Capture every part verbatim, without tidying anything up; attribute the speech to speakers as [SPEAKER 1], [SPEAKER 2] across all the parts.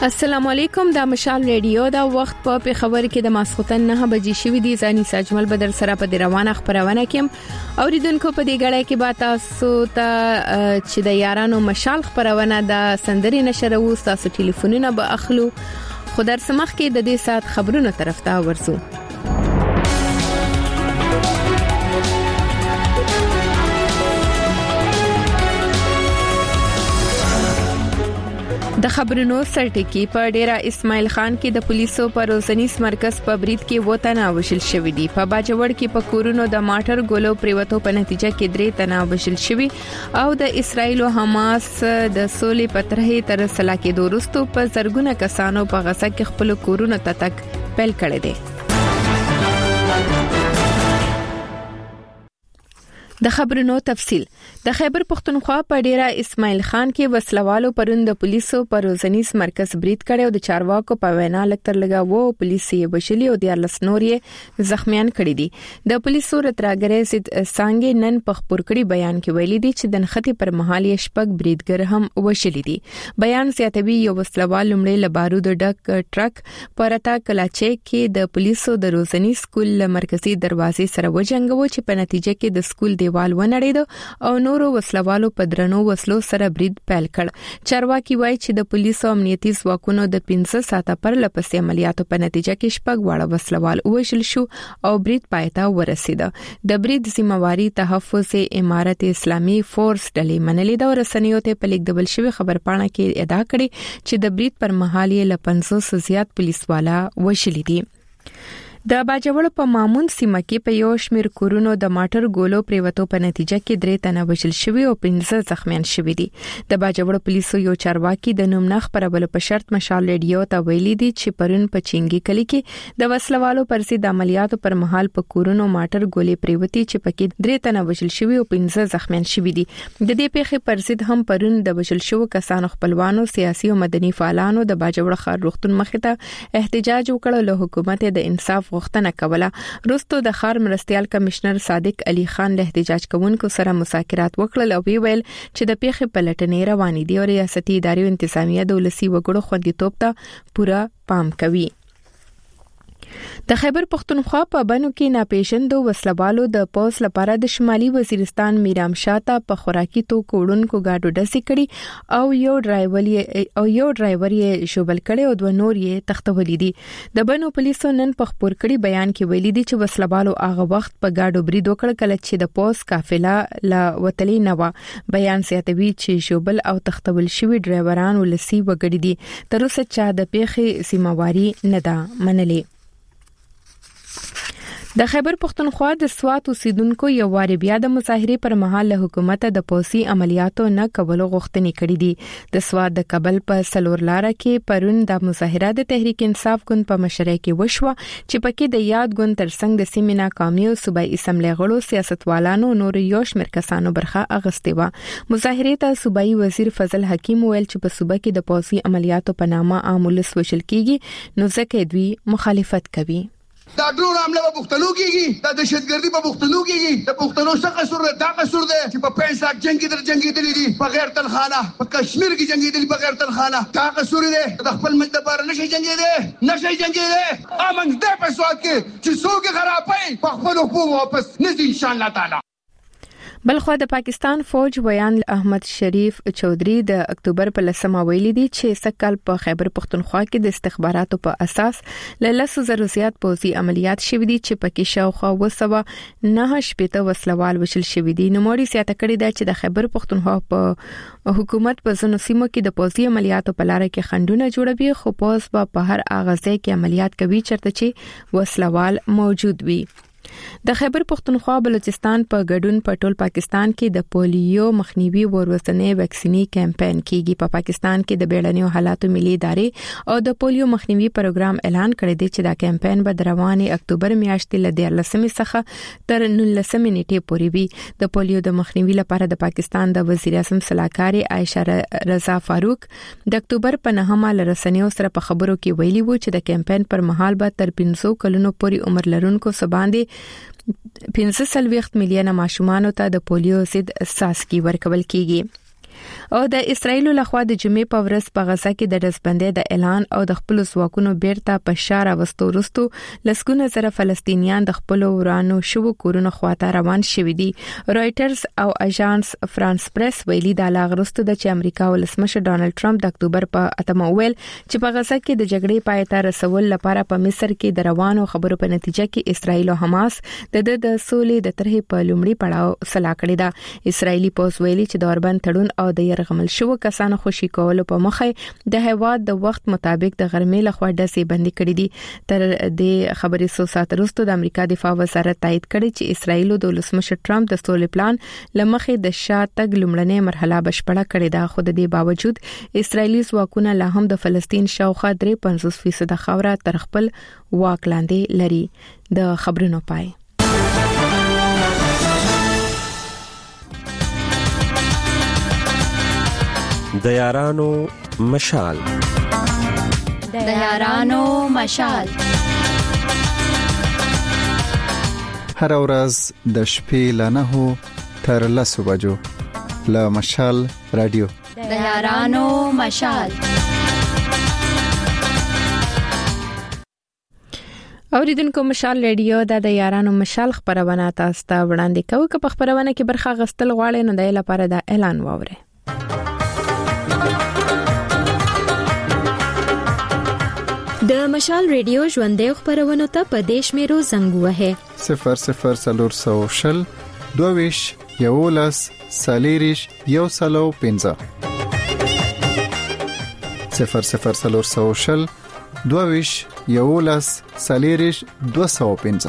[SPEAKER 1] السلام علیکم، دا مشال ریډیو دا وخت په خبر کې د ماسختن نه بجې شوې دي. ځاني ساجمل بدر سره په روانه خبرونه کې اوریدونکو په دې غړې کې با تاسو ته چې د یارانو مشال خبرونه د سندري نشر او تاسو ټلیفونونه به اخلو. خو در سمخ کې د دې سات خبرونه طرف ته ورسو. د خبرونو سرټکی په ډیرا اسماعیل خان کې د پولیسو پر روزنیس مرکز په برید کې وته وشل شوې دي. په باجوړ کې په کورونو د ماټر ګولو پریوتو په نتیجه کې درې تنه وشل شوي او د اسرایل او حماس د سولې پترې تر سلا کې دورستو په زرګونه کسانو په غزا کې خپل کورونو ته تک پیل کړي دي. د خبرونو تفصیل. د خیبر پختونخوا په ډیرا اسماعیل خان کې وسلوالو پروند د پولیسو پر روزنیس مرکز برید کړي او د چارواکو په وینا لکتر لګا وو پولیسي بشلی او د لسنوري زخمیان کړي دي. د پولیسو رتراګره سید سانګې نن په خبرکړي بیان کې ویلي دي چې د نختی پر مهالي شپږ بریدګر هم وشلي دي. بیان زیاتوي یو وسلوال لمړی له بارود ډک ټرک پرتا کلاچې کې د پولیسو د روزنیس سکول مرکزی دروازې سره وجنګو چې په نتیجه کې د سکول دیوال ونړید او نورو وسلوالو په درنو وسلو سره برید پیل کړ. چارواکي وایي چې د پولیسو امنیتي ځواکونو د پنځه ساعته پر لپسې عملیاتو په نتیجه کې شپږ واړه وسلوال وشل شو او برید پایته ورسید. د برید ذمہواری تحفظ امارت اسلامي فورس ډلې منلې د رسنیو ته په لیک دبل شوی خبر پاڼه کې ادا کړي چې د برید پر مهال یې ل پنځوس زیات پولیس والا وشل دي. د باجوړ په مامون سیمه کې په یو شمیر کورونو د ماټر ګولو پریوتو په نتیجه کې درې تنه وشل شوي او پنځه زخمیان شوي دي. د باجوړ پولیسو یو چارواکي د نوم نخ پربل په شرط مشال ریډیو ته ویلي دي چې پرون په چینګي کلی کې د وسلوالو پر ضد عملیاتو پر مهال په کورونو ماټر ګولې پریوتي چې پکې درې تنه وشل شوي او پنځه زخمیان شوي دي. د دې پیښې پر ضد هم پرون د وشل شوو کسانو خپلوانو سیاسي او مدني فعالانو د باجوړ خار روغتون مخې ته احتجاج وکړ له حکومت د انصاف غوښتنه کوله. وروسته د خار مرستيال کمشنر صادق علي خان له احتجاج کوونکو سره مذاکرات وکړل او ویل چې د پیښې پلټنې روانې دي او ریاستي ادارې او انتظامیه د ولسی وګړو خوندیتوب ته پوره پام کوي. د خیبر پختونخوا په بنو کې ناپېژندو وسلوالو د پوس لپاره د شمالي وزیرستان میرام شاته په خوراکي توکو وړونکو گاډو ډسې کړي او یو ډرایور یې او یو ډرایور یې شوبل کړي او دوه نور یې تختولې دي. د بنو پولیسو نن په خبر کړي بیان کې ویلي دي چې وسلوالو هغه وخت په گاډو برید وکړ کله چې د پوس قافله لا وتلې نه و. بیان زیاتوي چې شوبل او تختول شوی ډرایوران ولسی وګړي دي. تر اوسه چا د پیښې ذمہواری نه ده منلې. د خیبر پختونخوا د سوات اوسیدونکو یو واری بیا د مظاهره پر مهال له حکومت د پوسی عملیاتو نه کولو غوښتنې کړې دي. د سوات د کابل په سلور لاره کې پرون د مظاهره د تحریک انصاف ګوند په مشرۍ کې وشوه چې پکې د یاد ګوند ترڅنګ د سیمې ناکامي او صوبایي اسمبلی غړو سیاستوالانو نور یو شمېر کسانو برخه اغستې و. مظاهره ته صوبایي وزیر فضل حکیم ویل چې په صوبه کې د پوسی عملیاتو په نامه عامل وشل کیږي نو ځکه دوی مخالفت کوي.
[SPEAKER 2] دا ډور عمله په پښتنو کېږي، دا دهشتګردي په پښتنو کېږي. د پښتنو څه قصور ده؟ دا قصور ده چې په پنځه ساعت جنگي در جنگي دي دي بغیر تنخانه، په کشمیر کې جنگي دي بغیر تنخانه. دا قصور ده د خپل ملت لپاره نشي جنگي دي نشي جنگي دي. امن دې په سواد کې چې څوک خرابای په خپل حقوق واپس نزي ان شاء الله تعالی.
[SPEAKER 1] بلخو د پاکستان فوج ویان احمد شریف چودھری د اکتوبر په لسمه ویلي دي چې سکهال په خیبر پختونخوا کې د استخباراتو په اساس له لسو زرو زیات پوځي عملیات شوي دي چې پکې شاوخوا وسوه نه شپېته وسلوال وشل شوي دي. نوموړي زیاته کړې ده چې د خیبر پختونخوا په حکومت په ځینو سیمو کې د پوځي عملیاتو په لار کې خنډونه جوړوي خو پوځ په هر هغه ځای کې عملیات کوي چرته چې وسلوال موجود وي. د خیبر پختونخوا بلوچستان په ګډون په ټول پاکستان کې د پولیو مخنیوي ورورسنې ویکسینی کمپاین کیږي. په پاکستان کې د بیړنیو حالاتو ملي ادارې او د پولیو مخنیوي پروګرام اعلان کړی دی چې دا کمپاین به د روانې اکتوبر میاشتې له دیارلسمې څخه تر نولسمې نیټې پورې وي. د پولیو د مخنیوي لپاره د پاکستان د وزیر اعظم صلاحکار عائشہ رضا فاروق د اکتوبر په نهمه لرسنیو سره په خبرو کې ویلي وو چې د کمپاین پر مهال به تر پنځه کلونو پورې عمر لرونکو سباندې پنځه سلويخت میلیونه ماشومان ته د پولیو ضد څاڅکي ورکول کیږي. او د اسرایل لخوا د جمعې په ورځ په غزا کې د دزبندۍ د اعلان او د خپل ځواکونو بیرته په شار واستو وروسته لسګونه زره فلسطینیان د خپل ورانو شو کورونو خواته روان شوي دي. رويټرز او اژانس فرانس پریس ویلي د لاغرستو د امریکا ولسمشر ډانلډ ټرمپ د اکتوبر په اتمه ویل چې په غزا کې د جګړې پای ته رسول لپاره په مصر کې د روانو خبرو په نتیجه کې اسرایل او حماس د د سولې د طرحې په لومړي پړاو سلا کړی دا. اسرایلی پوز ویلي چې د اوربند تړون او د يرغمل شو کسانو خوشي کولو په مخه د هواد د وخت مطابق د غرمې لخوا ډزې بندي کړې دي. تر دې خبرې سو سات وروسته د امریکا دفاع وزارت تایید کړی چې اسرایل د ولسمشر ټرمپ د سولې پلان لمخې د شاتګ لومړنۍ مرحله بشپړه کړې ده. خو د دې باوجود اسرایلی ځواکونه لا هم د فلسطین شاوخوا پنځوس فیصد خاوره تر خپل واک لاندې لري. د خبرونو پای.
[SPEAKER 3] د یارانو مشال
[SPEAKER 4] د یارانو مشال
[SPEAKER 5] هر ورځ د شپې له نهو تر لسو بجو له مشال رادیو
[SPEAKER 4] د یارانو مشال.
[SPEAKER 1] اوریدونکو مشال رادیو د یارانو مشال خبرونه تاسو ته وړاندې کوي. که په خبرونه کې برخه غستل غواړئ نو د لپاره د اعلان واورئ.
[SPEAKER 6] د مشال ریډیو ژوندې خبرونه ته په دیش میرو زنګ وهه
[SPEAKER 5] صفر صفر سلور سو شل دویش یولس سالیریش یو سلو پنځه صفر صفر سلور سو شل دویش یولس سالیریش دو سو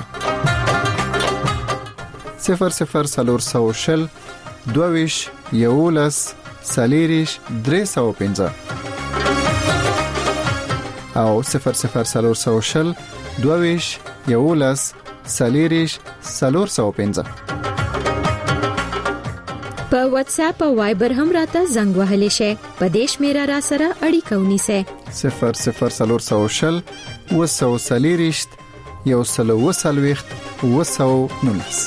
[SPEAKER 5] پنځه صفر صفر سلور سو شل دویش یولس سالیریش درې سو پنځه او صفر صفر سلور سو شل دویش یولس سالیریش سلور سو پنځه.
[SPEAKER 6] په واتس اپ او وایبر هم راته زنګ وهلی شي. په دیش میرا را سره اړیکه ونیسه
[SPEAKER 5] صفر صفر سلور سو شل وسو سالیریش یو سلو وسلويخت وسو نونس.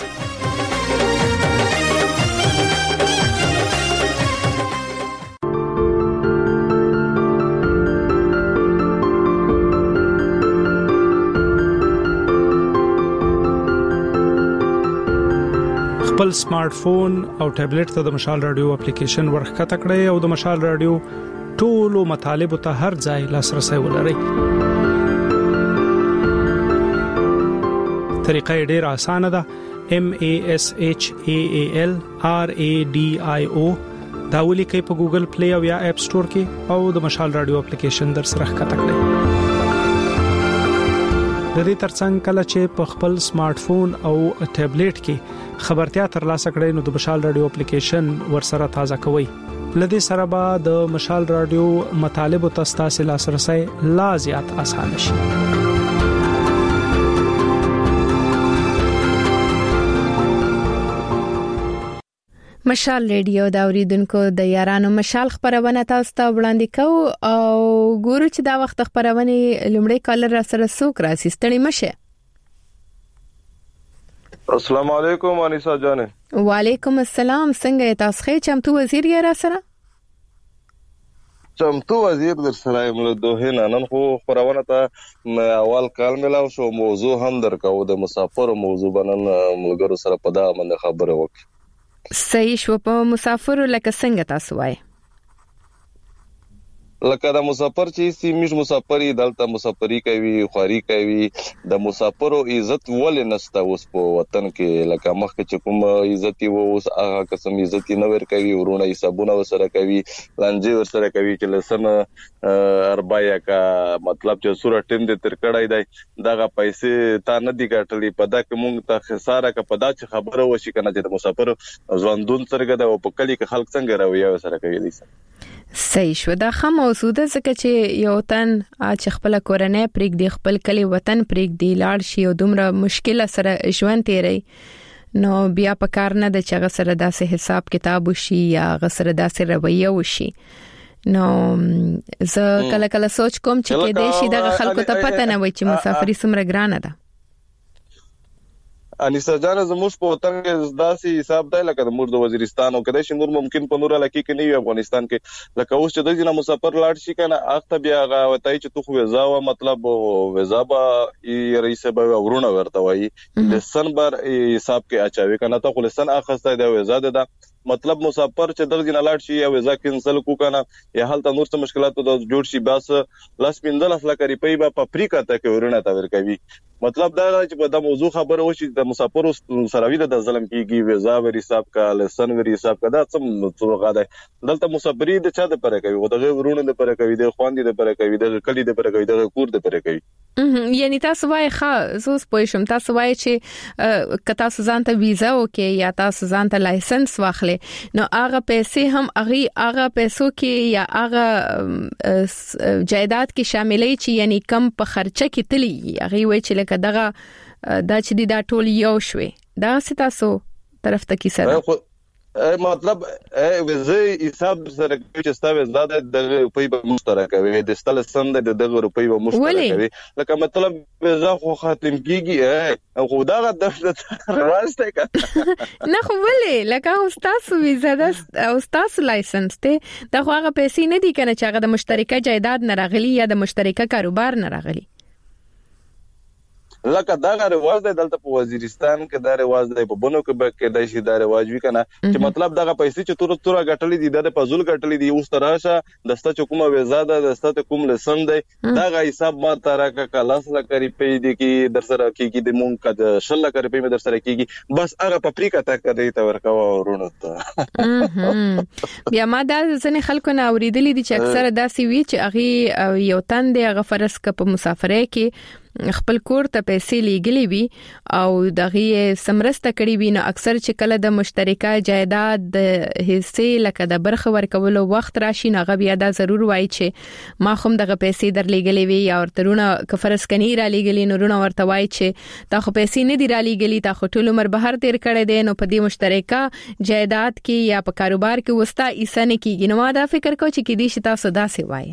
[SPEAKER 7] خپل سمارټ فون او ټابلیټ ته د مشال رادیو اپلیکیشن ورخکته کړئ او د مشال رادیو ټولو مطالبه ته هر ځای لاسرسي ولرئ. طریقه ډیره اسانه ده. M A S H A A L R A D I O دا ولیکئ په ګوګل پلی او یا اپ سٹور کې او د مشال رادیو اپلیکیشن در سره ښکته کړئ. د دې ترڅنګ کله چې په خپل سمارټ فون او ټابلیټ کې خبرتیا ترلاسه کړئ نو د مشال رادیو اپلیکیشن ورسره تازه کوئ. لدې سره به د مشال رادیو مطالب او تاسو لاسرسي لا زیات اسانه شي.
[SPEAKER 1] مشال ریډیو دا اوریدونکو د یارانو مشال خبرونه تاسو ته وړاندې کوو او ګورو چې دا وخت خبرونه لومړی کالر را سره سوک راسي. ستړي مشه.
[SPEAKER 8] السلام علیکم انیسا جان.
[SPEAKER 1] وعلیکم السلام. څنګه تاسو ښه چمتو وزیر یې را سره؟
[SPEAKER 8] چمتو وزیر در سره یم. دوه نن خو خبرونه ته اول کال ملاو شو. موضوع هم درکاو د مسافر موضوع بنن ملګرو سره په دا باندې خبره وکړه.
[SPEAKER 1] صحیح شو. په مسافر لکه څنګه تاسو وای؟
[SPEAKER 8] لکه د مسافر چې سیمش مسافری دلته مسافری کوي خواري کوي د مسافرو عزت ولې نشته اوس په وطن کې. لکه مخکې چې کوم عزت وو اوس هغه قسم عزت نه ور کوي. ورونه حسابونه وسره کوي لانجه ورسره کوي چې لسنه اربایا کا مطلب چې سوره ټیم دې تر کړای دی دغه پیسې تا نه دی ګټلې په دا کې مونږ ته خساره کا په دا چې خبره وشي کنه چې د مسافر ژوندون سره د په کلی کې خلک څنګه راوي سره کوي دي.
[SPEAKER 1] صحیح شو. دا خه موضوع ده ځکه چې یو تن چې خپل کورنۍ پرېګ دی خپل کلی وطن پرېګ دی لاړ شي او دومره مشکله سره ژوند تیری نو بیا په کار نه د چغه سره داسې حساب کتاب وشي یا غسر داسې رویه وشي. نو زه کله کله سوچ کوم چې کې دې شي د خلکو ته پته نه وي چې مسافري څومره ګرانه ده.
[SPEAKER 8] انیسا جان زموږ په وطن کې داسې حساب دی لکه د موږ د وزیرستان او کله چې نور ممکن په نور علاقې کې نه وي افغانستان کې لکه اوس چې د جنا مسافر لاړ شي کنه اخته بیا غا وتای چې تو خو ویزا و مطلب ویزا به رئیس به ورونه ورته وایي لسن بر حساب کې اچاوي کنه ته خو لسن اخسته دی ویزا ده مطلب مسافر چې د جنا لاړ شي یا ویزا کینسل کو کنه یا حالت نور څه مشکلات د جوړ شي بس لاس پنځه لک روپۍ په افریقا ته کې ورونه تا ورکوي مطلب دا چې په دا موضوع خبره وشي د مسافر سروي د ظلم کیږي ویزا ور حساب کا لسن ور حساب کا دا څه څه غاده دلته مسافری د چا د پره کوي او دغه ورونه د پره کوي د خواندې د پره کوي د کلی د پره کوي د کور د پره کوي
[SPEAKER 1] یعنی تاسو وای ښه زوس پوښم تاسو وای چې کتا سوزان ته ویزا وکي یا تاسو ځان ته لایسنس واخلې نو هغه پیسې هم هغه هغه پیسو کې یا هغه جایداد کې شاملې چې یعنی کم په خرچه کې تلی هغه وای چې لکه دغه دا چې دا ټول یو شوي دا ستاسو طرف ته کی سره
[SPEAKER 8] مطلب ویزه حساب سره چې ستاسو زاده د روپۍ په مشترک وي د ستل سند د دغه روپۍ په مشترک وي لکه مطلب ویزه خو ختم کیږي خو دا د راسته کړه
[SPEAKER 1] نه خو ولې لکه تاسو ویزه د تاسو لایسنس ته دا خو هغه پیسې نه دي کنه چې هغه د مشترکه جایداد نه راغلي یا د مشترکه کاروبار نه راغلي
[SPEAKER 8] لکه دا رواج دی دلته په وزیرستان کې دا رواج دی په بونو کې به کې د شي دا رواج وی کنه چې مطلب دغه پیسې چې تور تور غټلې دي د پزول غټلې دي اوس تراشه د ست حکومت ویزا ده د ست کوم لسن دی دا حساب ما تراکه کلاس لکري پې دي کې در سره کېږي د مونږ کده شل لکري پې در سره کېږي بس هغه په افریقا ته کړی ته ورکوا ورونو ته
[SPEAKER 1] بیا ما دا ځنې خلکو نه اوریدلې دي چې اکثره داسې وی چې هغه یو تن دی هغه فرض ک په مسافرۍ کې خپل کور ته پیسې لګلې وي او دغه سمرسته کړې وي نو اکثر چې کله د مشترکه جایداد د حصے لکه د برخه ورکولو وخت راشي نو غو بیا دا ضرور وایي چې ما خو دغه پیسې در لګلې وي یا ورترونه کفرس کني را لګلې نو رونه ورته وایي چې تا خو پیسې نه دی را لګلې تا خو ټول عمر بهر تیر کړې دي نو په دې مشترکه جایداد کې یا په کاروبار کې وستا ایسه نه کیږي نو ما دا فکر کو چې کې دې شتا صدا سی وایي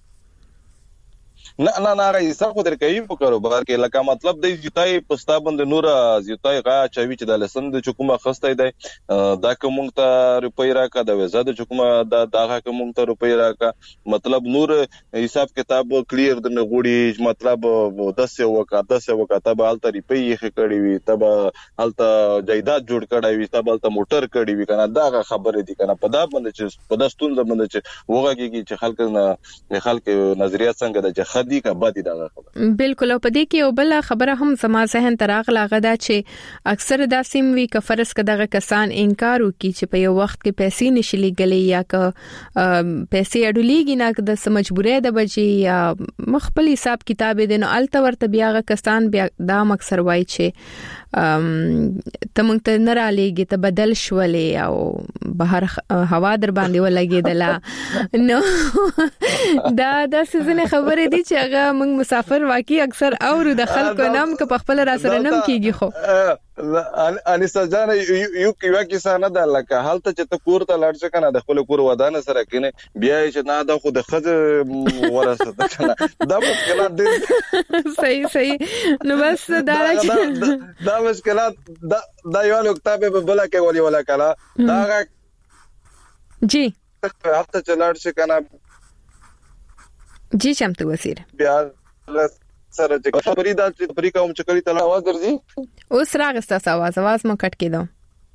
[SPEAKER 8] نه نه نه راځي خو در کوي په کاروبار کې لکه مطلب د زیاتای پستا بند نور زیاتای غا چوي چې د لسن د حکومت خسته دی دا کوم ته روپۍ راکا د ویزا د حکومت دا دغه کوم ته روپۍ راکا مطلب نور حساب کتاب کلیر د نغوړي مطلب دس وکا دس وکا تب حالت روپۍ یې کړی وي تب حالت جایداد جوړ کړی وي تب حالت موټر کړی وي کنه دا خبره دي کنه په دا باندې چې په داستون باندې چې وګه کیږي چې خلک نه خلک نظریات څنګه د دی کا باندې دا خبره
[SPEAKER 1] بالکل او په دې کې یو بل خبره هم سما ذهن تراغله غدا چې اکثر دا سیم وی ک فرض کداغه کسان انکار وکي چې په یو وخت کې پیسې نشلي غلې یا ک پیسې اډولېږي نه د سمجبورې د بچي یا مخبل حساب کتاب دي نو الته ورته بیاغه کسان بیا دا مکسر وای چې تمنګ ته نه را لېږي ته بدل شولې او بهر هوا در باندې ولګېدله نو دا د سيزنه خبره دي چې هغه موږ مسافر واقعي اکثر اورو د خلکو نام ک په خپل را سره نم کیږي خو
[SPEAKER 8] انیسا جان یو کیوا کیسه نه ده لکه حالت چې ته کور ته لاړ شې کنه د خپل کور ودانه سره کینه بیا چې نه دا خو د خځه ورسته کنه دا مشکلات دي
[SPEAKER 1] صحیح صحیح نو بس دا
[SPEAKER 8] دا مشکلات دا دا یو نقطه به بل کې ولي ولا کلا دا
[SPEAKER 1] جی
[SPEAKER 8] هفته چلاړ شې کنه
[SPEAKER 1] جی چمتو وزیر
[SPEAKER 8] بیا سره چې خبرې د افریقا هم چکرې ته आवाज درځي
[SPEAKER 1] اوس راغسته आवाज आवाज مو کټ کېدو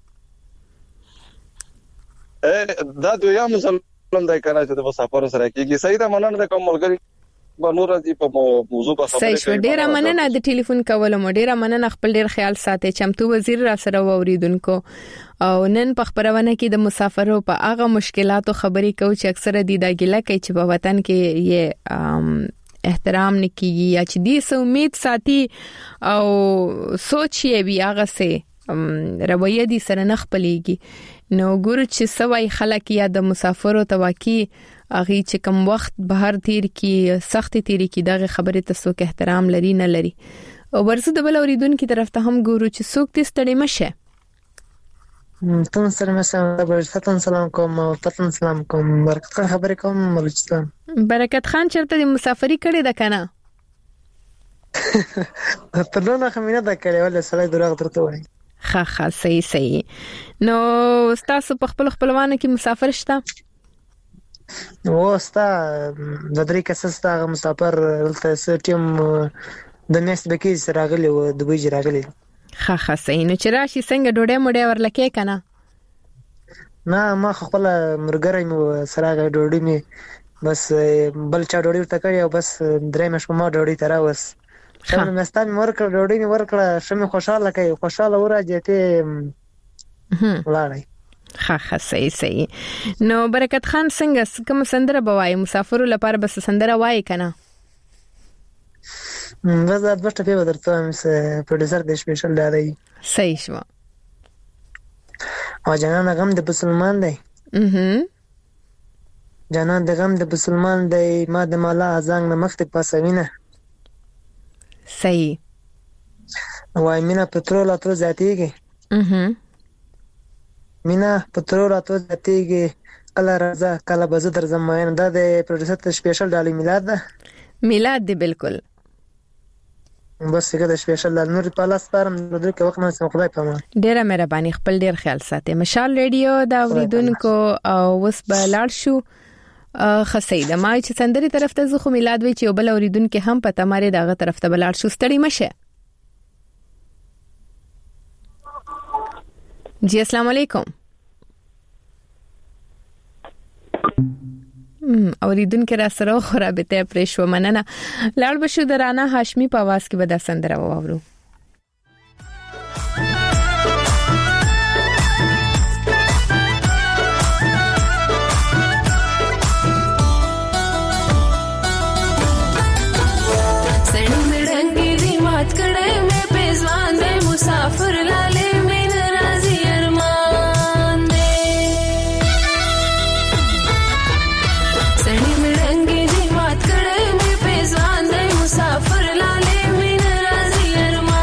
[SPEAKER 8] ا دا دوی هم مسلمان دای کنه چې د مسافر سره کېږي صحیح ده مننه د کوم ملګری بنور دي په موضوع په خبرې
[SPEAKER 1] کوي صحیح ډیره مننه د ټلیفون کولو مو ډیره مننه خپل ډیر خیال ساتي چمتو وزیر را سره ووریدونکو او نن په خبرونه کې د مسافرو په هغه مشکلاتو خبرې کوي چې اکثره دي دا ګیله کوي چې په وطن کې یې احترام نکیږي یا چې دې سو امید ساتي او سوچ یې بیا هغه سه رویه دي سره نخپلېږي نو ګور چې سوای خلک یا د مسافرو تواکی اغي چې کم وخت بهر تیر کی سخت تیر کی دغه خبره ته سو کې احترام لري نه لري او ورسره د بل اوریدونکو طرف ته هم ګورو چې څوک دې ستړي مشه
[SPEAKER 9] تاسو سره مې سلام سلام کوم او تاسو سلام کوم برکت خان خبرې کوم بلوچستان
[SPEAKER 1] برکت خان چرته د مسافری کړي د کنه
[SPEAKER 9] تر نن خمینه دا کړي ولې سړی دروغ درته وایي.
[SPEAKER 1] ها ها صحیح صحیح. نو تاسو په خپل خپلوانو کې مسافر شته؟
[SPEAKER 9] و ستا د درې کسه ستا مسافر دلته سټیم د میاشت بکی راغلی و د دوی راغلی.
[SPEAKER 1] ها ها صحیح. نو چې راشي څنګه ډوډۍ مډۍ ورلکې کنه؟
[SPEAKER 9] نه ما خپل مرګرې مو سره ډوډۍ می بس بل چا ډوډۍ ورته کړی او بس درې مې شپه ما ډوډۍ ترا وس شمه مستان ورکړ ډوډۍ مې ورکړه شمه خوشاله کوي خوشاله وراجه ته لاړی.
[SPEAKER 1] ها ها صحیح صحیح. نو برکت خان څنګه کوم سندره بوای مسافرو لپاره بس سندره وای کنه؟
[SPEAKER 9] وزه د بشته په درته مس پروډوسر د سپیشل دی.
[SPEAKER 1] صحیح شو.
[SPEAKER 9] او جنان غم د مسلمان دی.
[SPEAKER 1] اها
[SPEAKER 9] جنان د غم د مسلمان دی ما د مالا ازنګ نه مخته پاسوینه.
[SPEAKER 1] صحیح.
[SPEAKER 9] وای مینا پټرول اترو ذاتیږي.
[SPEAKER 1] اها
[SPEAKER 9] مینا پټرول اترو ذاتیږي کله راځه کله بزه درځم ماین دا د پروډوسر ته سپیشل ډالي میلاد ده.
[SPEAKER 1] میلاد دی بالکل.
[SPEAKER 9] بس څنګه د سپیشل نور په لاس پرم د دې وخت نه سم خدای پامه.
[SPEAKER 1] ډیره مهرباني خپل ډیر خیال ساتي. مشال ریډیو دا اوریدونکو او وس به لاړ شو خسیده ما چې سندري طرف ته زخه میلاد وی چې وبل اوریدونکو هم پته ماره دغه طرف ته بلاړ شو ستړي مشه. جی السلام علیکم. ام اوریدونکو را سره خرابته پرېښو مننه. لاړ بشو د رانا هاشمي په आवाज کې به دا سندره واورو.
[SPEAKER 10] मुसाफिर लाले में नाराजी अरमान दे सड़ी में रंगी जी बात करे में पेजवान दे मुसाफिर लाले में नाराजी अरमान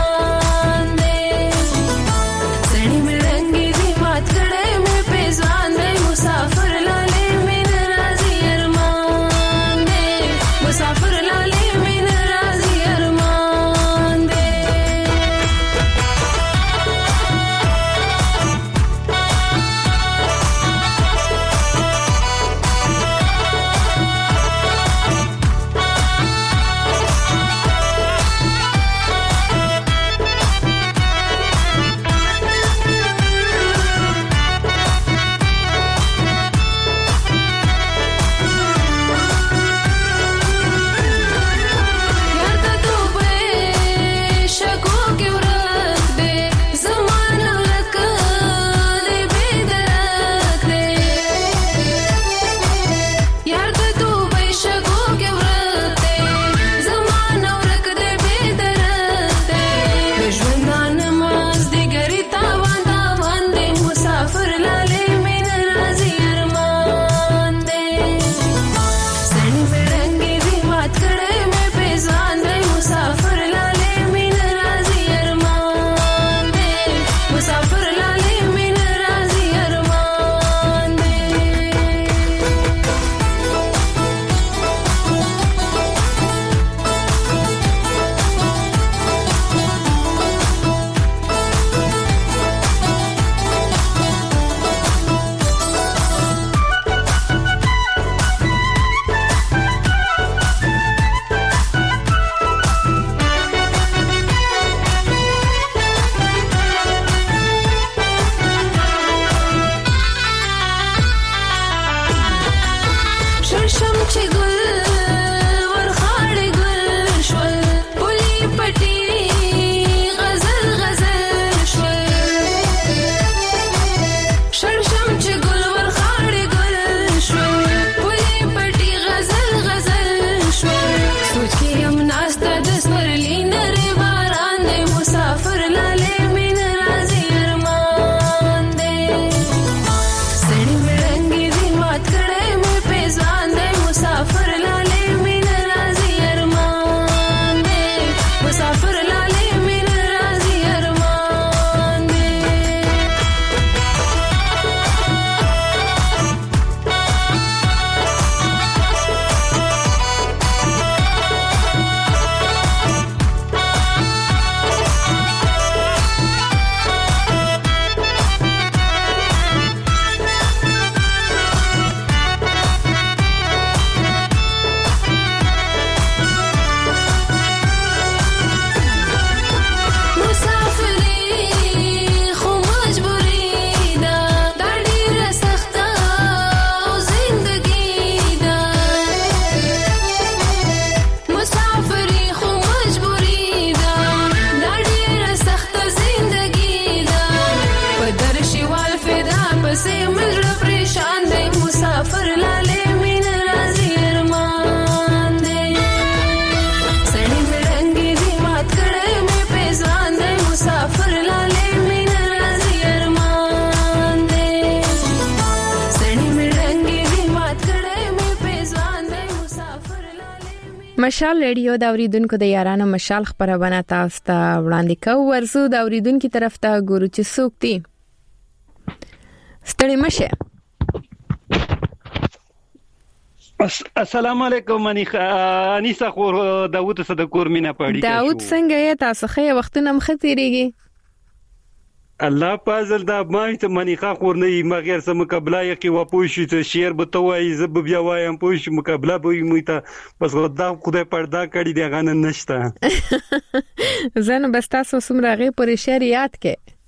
[SPEAKER 1] مشال ریډیو د اوریدونکو د یارانو مشال خبرونه تاسو ته وړاندې کوو. ورسو د اوریدونکو طرف ته ګورو چې څوک دي. ستړي مشه.
[SPEAKER 11] السلام علیکم انیسا خور داوود صدقور مینا پاړی.
[SPEAKER 1] داوود څنګه یې؟ تاسو خې وختونه مخ تیریږي.
[SPEAKER 11] الله پازل دا مای ته منیخه خور نه ما غیر سم مقابله یې و پوښی ته شعر به توای زب بیا وایم پوښ مقابله به می ته بس غدا خدای پردا کړی دی غن نشته.
[SPEAKER 1] زنه بس تاسو سمره غي پر شعر یاد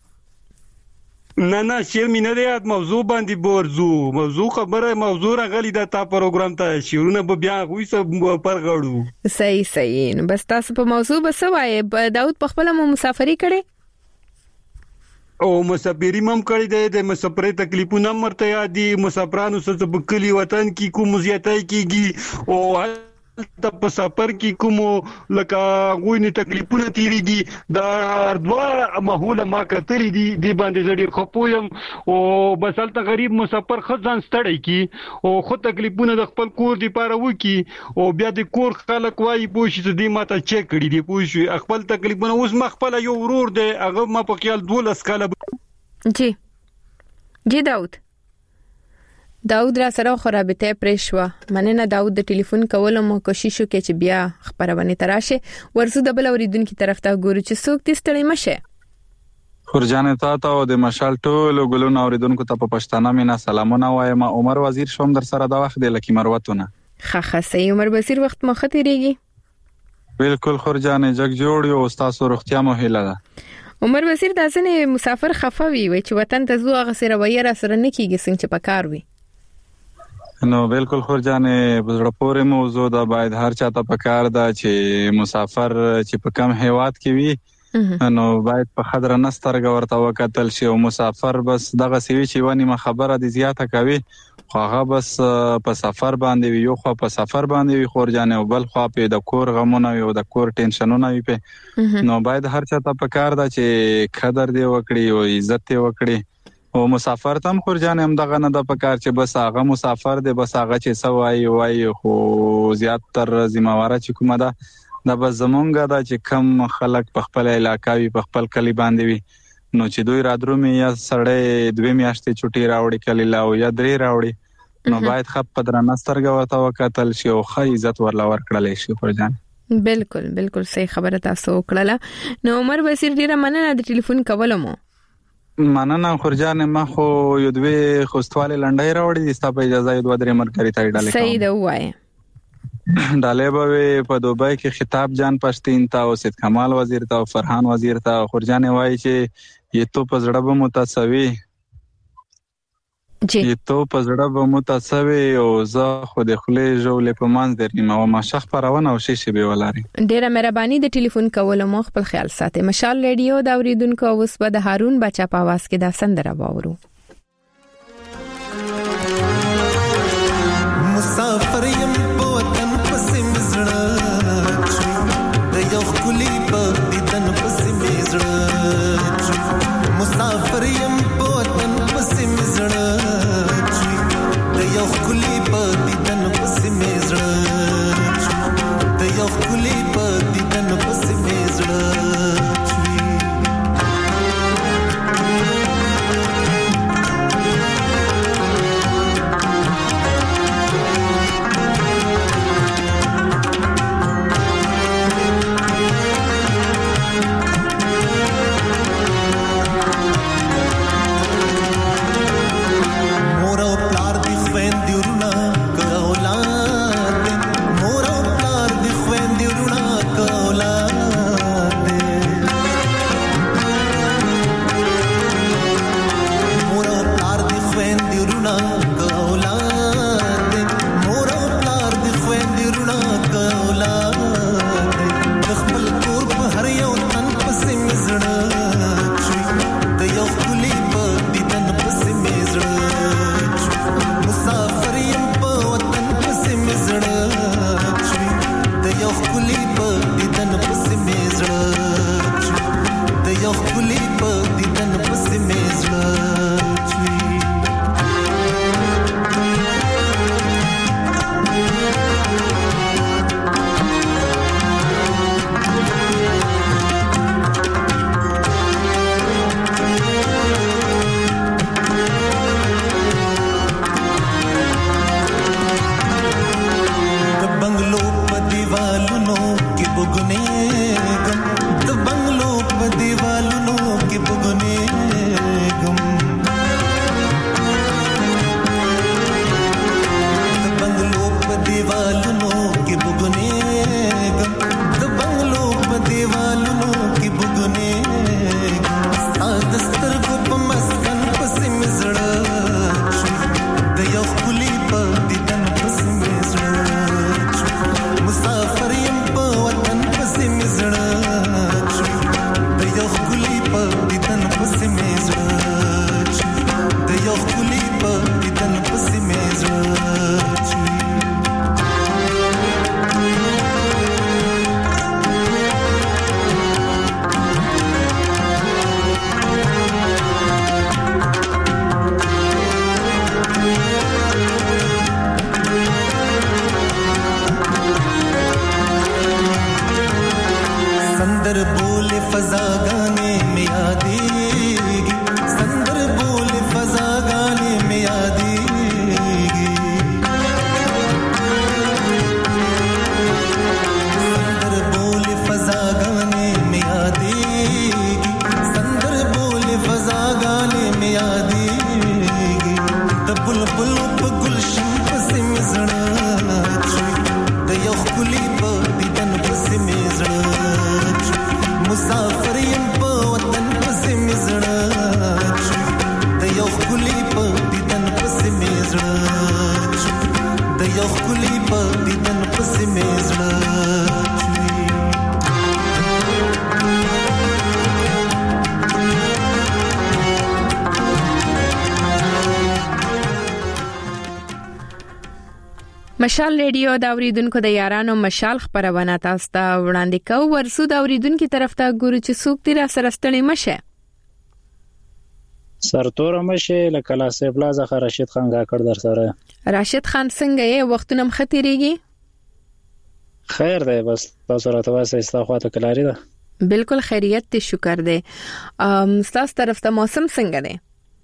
[SPEAKER 1] کې
[SPEAKER 11] نه نه شعر می نه یاد موضوع باندې بورزو موضوع خبره موضوع راغلی دا تا پروګرام ته شعرونه به بیا وې سب پر غړو.
[SPEAKER 1] صحیح صحیح. نو بس تاسو په موضوع بس وای داوود په خپل مسافری کړي
[SPEAKER 11] او مسافری مم کړی دی د مسافرۍ تکلیفونه مرته یادي مسافرانو سره په کلی وطن کې کوم زیاتای کیږي او د په سفر کې کوم لکه غوینه تکلیفونه تیریږي دا دوا ماحول ما کتري دي دی باندې زړی خپویم او بسالته غریب مسافر خزان ستړی کی او خو تکلیفونه د خپل کور دی پاره وکی او بیا د کور خلک وای پوښي چې دی ماته چک کړی دی پوښي خپل تکلیفونه اوس مخفل یو ورور دی هغه ما په خیال دولس کاله.
[SPEAKER 1] جی جی داود داود را سره خرابته پرېښوا. مننه داود د ټلیفون کولو مو کوشش وکړ چې بیا خبرونه تراشه. ورسو د بل اوریدونکو طرف ته ګورو چې څوک دې ستړي مشه.
[SPEAKER 12] خورجان تا ته او د مشال ټولو ګلونو اوریدونکو ته په پښتانه مینا سلامونه وایم. عمر وزیر شوم در سره دا وخت د لکی مروتونه.
[SPEAKER 1] خخه سي عمر وزیر وخت مخ تیریږي.
[SPEAKER 12] بالکل خورجان جګ جوړ یو استاد روغتیا مو هیله ده.
[SPEAKER 1] عمر وزیر د ځنې مسافر خفوي وي چې وطن ته زو هغه سره وایره سره نه کیږي څنګه چې پکار وي.
[SPEAKER 12] نو بالکل خورجانې بزړه پورې موضوع دا باید هر چاته پکار ده چې مسافر چې په کم هیواد کې وي نو باید په خطر نسترګ ورته وکتل شي او مسافر بس دغه سوي چې ونی ما خبره دي زیاته کوي خو هغه بس په سفر باندې وي یو خو په سفر باندې وي خورجانې او بل خو په د کور غمونه او د کور ټینشنونه وي په نو باید هر چاته پکار ده چې قدر دی وکړي او عزت دی وکړي او مسافر تم خورجان هم دغه نه د پکار چې بس هغه مسافر دی بس هغه چې سوای وای خو زیات تر ذمہواره چې کومه ده د بس زمونږه دا چې کم خلک په خپل علاقاوي په خپل کلی باندې وي نو چې دوی رادرو می یا سړې دوی میاشتې چټي راوړي کلی لا او یا درې راوړي نو باید خپ پدر نسترګ ورته وکتل شي او خې عزت ورلا ورکړل شي خورجان.
[SPEAKER 1] بالکل بالکل صحیح خبره تاسو وکړه. نو عمر وزیر ډیره مننه د ټلیفون کولو مو.
[SPEAKER 12] مننه خورجان ما خو یو دوی خوستواله لنډای راوړي د ستاسو اجازه یو دوه درې مرګري ته ډالې کوم.
[SPEAKER 1] صحیح دی وای.
[SPEAKER 12] ډالې به په دوبای کې خطاب جان پښتين ته او سید کمال وزیر ته او فرحان وزیر ته خورجان وای چې یې تو په زړه به متاسوي
[SPEAKER 1] جی
[SPEAKER 12] یې تو په زړه به متاسوي او زه خو د خلې جوړې په مانځ درنی ما ما شخ پرونه او شیشه به ولاري.
[SPEAKER 1] ډیره مهرباني د ټلیفون کولو مو خپل خیال ساتي. مشال ریډیو دا اوریدونکو اوس به د هارون بچا په आवाज کې دا سندره واورو.
[SPEAKER 13] مسافر یم په وطن پسې مزړه د یو کلی په دیدن پسې مزړه مسافر یم په وطن پسې مزړه د یو کلی په دیدن پسې مزړه د یو کلی په دیدن پسې مزړه بګونه ګم د بنگلو په دیوالونو کې بګونه ګم د بنگلو په دیوالونو کې بګونه ګم د بنگلو په دیوالونو کې بګونه ګم دستر کو په مسکن پسې مزړه د یو خلی په دیدن پسې مزړه مسافر يم په وطن پسې مزړه د یو خلی په دیدن پسې مزړه د یو خلی په دیدن پسې مزړه संदर बोले फजा गाने में यादेगी संदर बोले फजा गाने में यादेगी संदर बोले फजा गाने में यादेगी संदर बोले फजा गाने में यादेगी द बुलबुल प गुलशन पसे मिजड़ा द यखुली प दीदन पसे मिजड़ा مسافر يم په وطن پسې مزړه د یو خلی په دیدن پسې مزړه د یو خلی په دیدن پسې مزړه
[SPEAKER 1] مشال ریډیو دا اوریدونکو د یارانو مشال خبرونه تاسو ته وړاندې کوي ورسو دا اوریدونکو طرف ته ګورو چې څوک تیر سره ستړي مشه
[SPEAKER 14] سرتور مشه لکه لاسه بلازه راشد خان کاکړ در سره
[SPEAKER 1] راشد خان څنګه یې وختونه مختيريږي
[SPEAKER 14] خیر دی بس تاسو راته واسه استخواته کلاري ده
[SPEAKER 1] بالکل خیریت ته شکر دی ام تاسو طرف ته موسم څنګه دی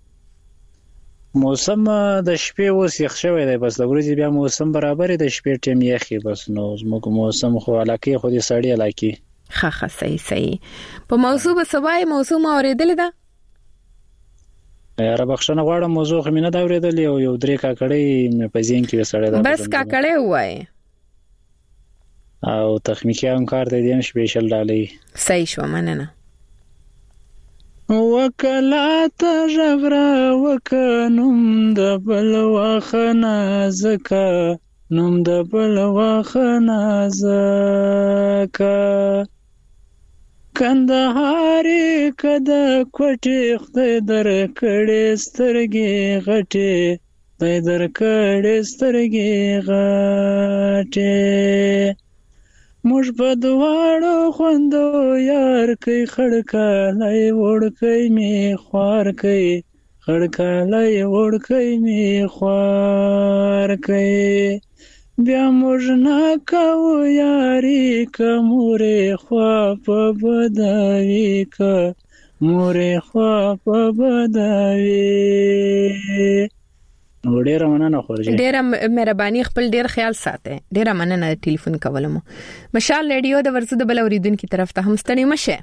[SPEAKER 14] موسم د شپې اوس یخ شوی دی بس د ورځې بیا موسم برابر دی د شپې ټیم یخي بس نو زموږ موسم خو علاقه خو دې سړی علاقه
[SPEAKER 1] ها ها صحیح صحیح په موضوع به سوای موضوع ما اوریدل ده
[SPEAKER 14] یاره بخښنه غواړم موضوع خو مینه دا اوریدل یو یو درې کاکړې مې په ځین کې وسړی دا
[SPEAKER 1] بس کاکړې وای
[SPEAKER 14] او تخنیکی هم کار دی دیم سپیشل ډالۍ
[SPEAKER 1] صحیح شو مننه
[SPEAKER 14] وکلات جبرا وکنم د بل واخنا زکا نم د بل واخنا زکا کندهاري کده کوټي خدای در کړي سترګي غټي خدای در کړي سترګي غټي موږ په دواړو خوندو یار کوي خړکلای وړکې می خوار کوي خړکلای وړکې می خوار کوي بیا موږ نه کوو یاري کومره خوا په بداوي کا مورې خوا په بداوي نو ډیر مننه خورجه
[SPEAKER 1] ډیر مهرباني خپل ډیر خیال ساته ډیر مننه ټلیفون کولم مشال ریډیو د ورسو د بل اوریدونکو طرف ته هم ستنی مشه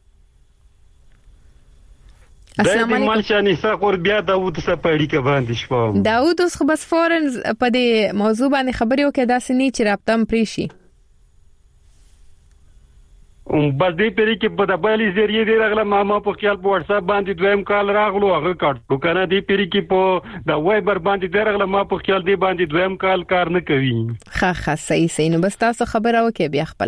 [SPEAKER 11] السلام علیکم مالشانی ساقور بیا داوود سپاړی کې باندې شپه
[SPEAKER 1] داوود اوس خو بس فورن په دې موضوع باندې خبرې وکړه داسې نه چې رابطه پریشي
[SPEAKER 11] ام بس دې پرې کې په دبالي ذریعہ دی راغله ماما په خیال په واتس اپ باندې دویم کال راغلو هغه کاټو کنه دې پرې کې په د وایبر باندې دی راغله ما په خیال دې باندې دویم کال کار نه کوي
[SPEAKER 1] ها ها صحیح صحیح نو بس تاسو خبره وکړه بیا خپل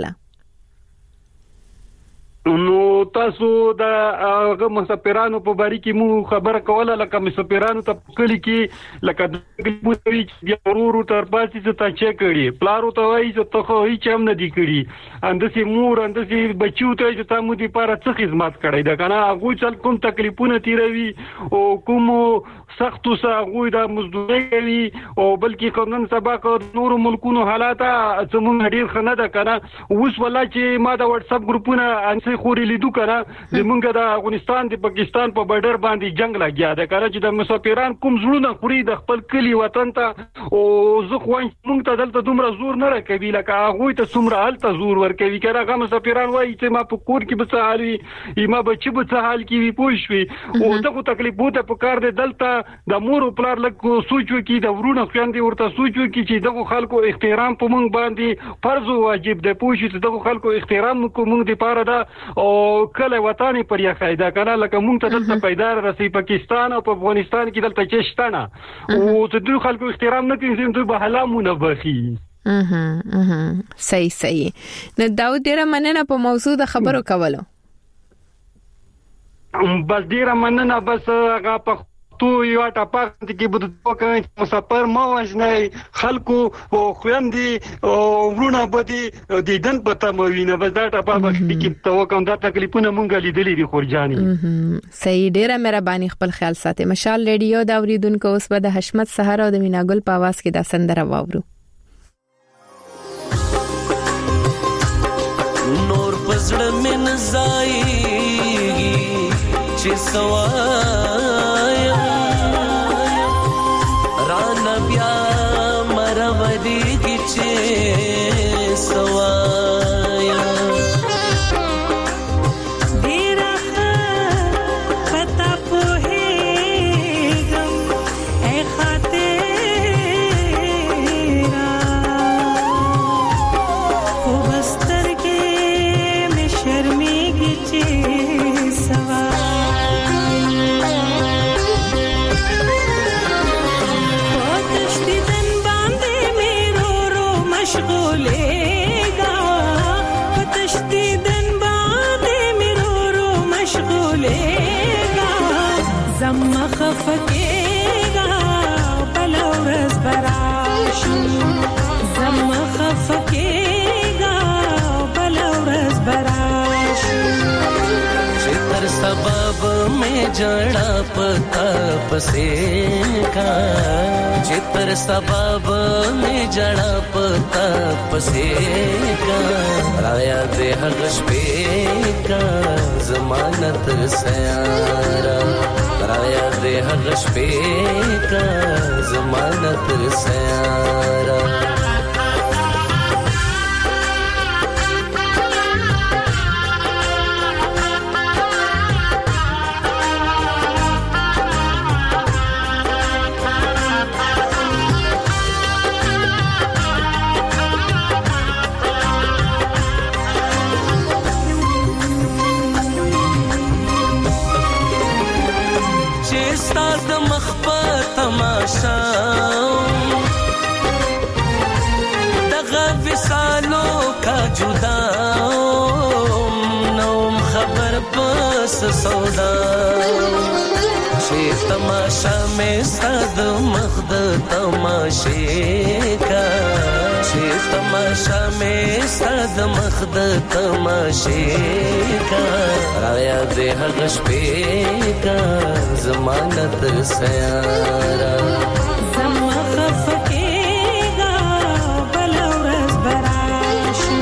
[SPEAKER 11] نو تاسو د هغه مسافرانو په باره کې مو خبره کوله لکه مسافرانو ته کلی کې لکه د ګلبوتوي چې ورورو تر پاتې څه تا چک کړي پلارو ته وایي چې ته خو هیڅ هم نه دی کړی اندسي مور اندسي بچو ته چې تاسو دې لپاره څه خدمت کړی دا کنه هغه څل کوم تکلیفونه تیروي او کوم سختو ساغوی د مزدوري کوي او بلکې قانون سبق نور ملکونو حالات زموږ ډیر خنه ده کنه اوس ولا چې ما د واتس اپ ګروپونه انسي خوري لیدو لیدو کنه زمونږ د افغانستان د پاکستان په بارډر باندې جنگ لګیا ده کنه چې د مسافران کوم زړونه خوري د خپل کلی وطن ته او زه خو موږ ته دلته دومره زور نه راکوي لکه هغه ته څومره هلته زور ورکوي کنه هغه مسافران وایي چې ما په کور کې به څه حال وي ما بچي به څه حال کې وي پوه شوې او دغه تکلیفو ته په کار دی دلته د مور او پلار لږ سوچ وکړي د ورونه خویندې ورته سوچ وکړي چې دغه خلکو احترام په موږ باندې فرض او واجب دی پوه شو چې دغه خلکو احترام وکړو موږ دپاره ده او کله وطن یې پر یخی ده کنه لکه موږ ته دلته پیدا رسي پاکستان او په افغانستان کې دلته چې شته نه او چې دوی خلکو احترام نه کوي دوی به حلامونه بخي
[SPEAKER 1] اها اها صحیح صحیح نو داود ډیره مننه په موضوع د خبرو کولو
[SPEAKER 11] بس ډیره مننه بس هغه په تو یو ټاپا کې بده توګه مسافر ما وژنې خلکو او خويندې او ورونه بدی د دن پته مو وینه بس دا ټاپا کې تو کوم دا تکلیفونه مونږ لیدلې دي خورجاني
[SPEAKER 1] صحیح ډیره مهرباني خپل خیال ساتي مشال ریډیو دا اوریدونکو اوس په د حشمت سحر او د میناګل په आवाज کې دا سندره واورو
[SPEAKER 10] نور پزړه من زایږي چې سوایا ران بیا مرودی کی چې سوایا
[SPEAKER 15] ډیره پتا په هیګم اے خاطرا خو بستر کې مې شرمېږي چې خفقېږه بله ورځ به راشي زما خفقېږه بله ورځ به راشي
[SPEAKER 10] چې تر سبب مې ژړا پتا پسې کا چې تر سبب مې ژړا پتا پسې کا رایا دې هغه شپې کا ضمانت سیارا رایا دې هغه شپې کا ضمانت سیارا تماشا دغه وسالو کا جدا نوم خبر پس سودا شیف تماشا میں صد مخد تماشے کا شیف تماشا میں صد مخد تماشے کا رایا دے هغش پہ کا ضمانت سیارا
[SPEAKER 15] زما خفقېږه بله ورځ به راشي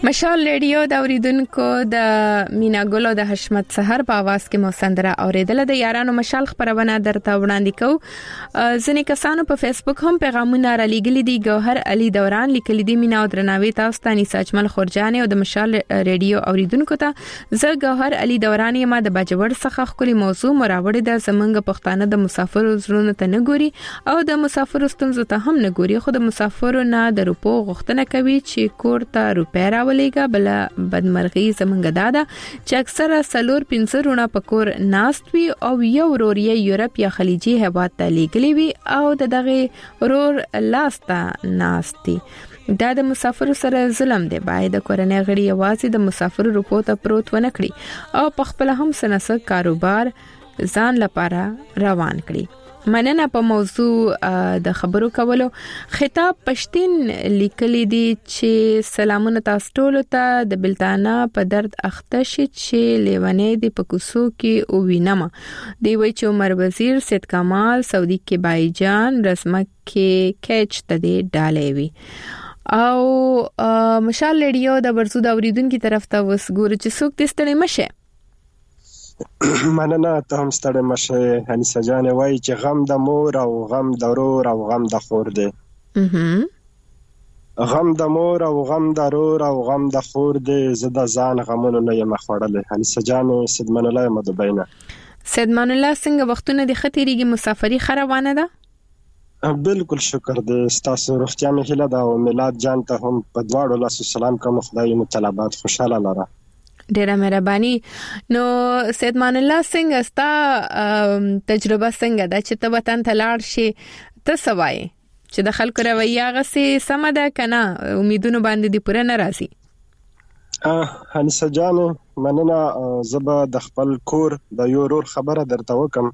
[SPEAKER 1] مشال ریډیو د اوریدونکو د میناګلو د حشمت سحر په आवाज کې مو سندره اوریدله. د یارانو مشال خبرونه درته وړاندې کوو. ځینې کسانو په فیسبوک هم پیغامونه را لېږلي دي. ګوهر علي دوران لیکلي دي مینا او درناوي تاسو ته نيسا اجمل خورجان او د مشال ریډیو اوریدونکو ته زه ګوهر علي دوران یم د باجوړ څخه خولي موضوع مراوړې د زمنګ پښتانه د مسافرو زړونو ته نه ګوري او د مسافرو ستونزو ته هم نه ګوري، خو د مسافرو نه د روپو غوښتنه کوي چې کور ته روپې ولېګا. بل بدمرغي زمونږ دادا چې اکثره سلور پنځرونه پکور ناست وي او یو ورور یې یورپ یا خلیجي هیواد ته لیږلي وي او د دغه ورور لاسته ناستي. دا د مسافرو سره ظلم دی. باید د کورنۍ غړي یوازې د مسافرو روپو ته پروت ونه کړي او په خپل هم سنسه کاروبار ځان لپاره روان کړي. مننه په موضوع د خبرو کولو. خطاب پښتين لیکلي دي چې سلامونه تاسو ټول ته د بلتانه په درد اخته شي چې لیونې دی په کوسو کې او وینم دی وی چې عمر وزیر سید کمال سعودي کې بایجان رسمه کې کېچ ته دی ډالې وی او مشال ریډیو د ورزو د اوریدونکو طرف ته وسګور چې څوک دې ستړي مشه.
[SPEAKER 16] مننه ته هم ستړی مشه. انیسه جان وایي چې غم د مور او غم د ورور او غم د خور دی. غم د مور او غم د ورور او غم د خور دی. زه د ځان غمونو نه یم خوړلې. انیسه جان سیدمان الله مدبینه.
[SPEAKER 1] سیدمان الله څنګه وختونه د خطرېږي مسافری خروانه ده؟
[SPEAKER 16] بالکل شکر دې ستاسو روغتیا مې هیله ده او میلاد جان ته هم په دواړو لاسو سلام کوم. خدای مو طلبات خوشاله لره.
[SPEAKER 1] ډیره مهرباني. نو سیدمان الله څنګه ستا تجربه څنګه ده چې ته وطن ته لاړ شي ته سوای چې د خلکو رویه غسي سم ده کنه امیدونو باندې دی پوره ناراضي؟
[SPEAKER 16] اه انیسه جان مننه. زبا د خپل کور د یو رور خبره درته وکم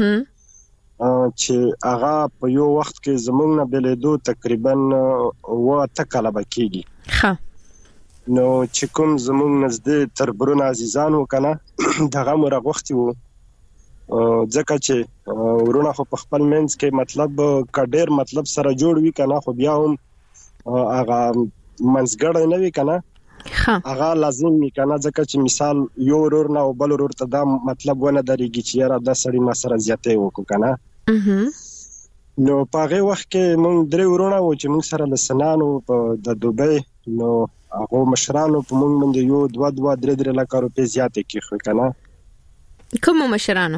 [SPEAKER 16] چې هغه په یو وخت کې زمونږ نه بلیدو تقریبا و تکاله بکیږي. ها نو چې کوم زمونږ نزدې تر برون عزیزانو کنه دغه مور غوښتي وو ځکه چې ورونه خو په خپل منځ کې مطلب کډیر مطلب سره جوړ وی کنه خو بیا هم هغه منځګړی نه وی کنه هغه لازم وی کنه ځکه چې مثال یو ورور نه او بل ورور ته دا مطلب ونه درېږي چې یاره دا سړی ما سره زیاتې وکړو کنه. نو په هغه وخت کې مونږ درې ورونه وو چې مونږ سره لسنانو په د دوبۍ نو هغه مشرانو په مونږ باندې یو دوا دوا درې درې لک روپۍ زیاتې کیخو کنه.
[SPEAKER 1] کوم مشرانو؟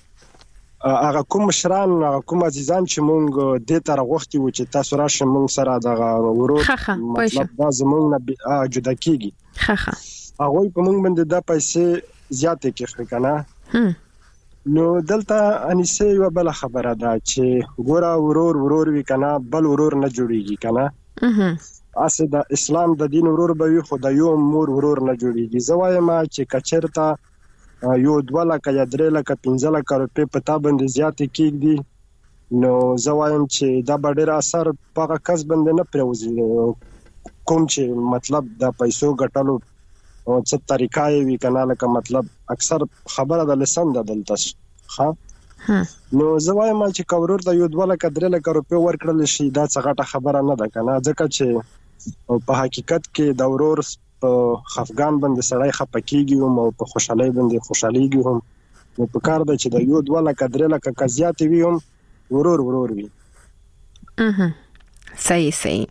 [SPEAKER 16] هغه کوم مشران هغه کوم عزیزان چې مونږ د تر غوښتي و چې تاسو راشه مونږ سره دغه ورور مطلب دا زمونږ نه جدا کیږي. خخه هغه په مونږ باندې د پیسې زیاتې کیخو کنه. نو دلته انیسه یو بل خبره ده چې ګوره ورور ورور وی کنه بل ورور نه جوړیږي کنه. اسه د اسلام د دین ورور به وي خو د یو مور ورور نه جوړیږي. زوایم چې کچرتا یو دوه لکه یا درې لکه پنځه لکه روپۍ په تا باندې زیاتې کېږي نو زوایم چې دا به ډېر اثر په هغه کس باندې نه پرېوځي کوم چې مطلب د پیسو ګټلو څه طریقه وي کنه لکه مطلب اکثر خبره د لسان د دلته ښه. نو زوایم چې کورور د یو دوه لکه درې لکه روپۍ ورکړل شي دا څه غټه خبره نه ده کنه ځکه چې په حقیقت کې د ورور په خفګان باندې سړی خپه کیږي او په خوشحالۍ باندې خوشحاليږي هم نو په کار ده چې د یو دوه لکه درې لکه کزيات وي هم ورور ورور وي.
[SPEAKER 1] اها صحیح صحیح.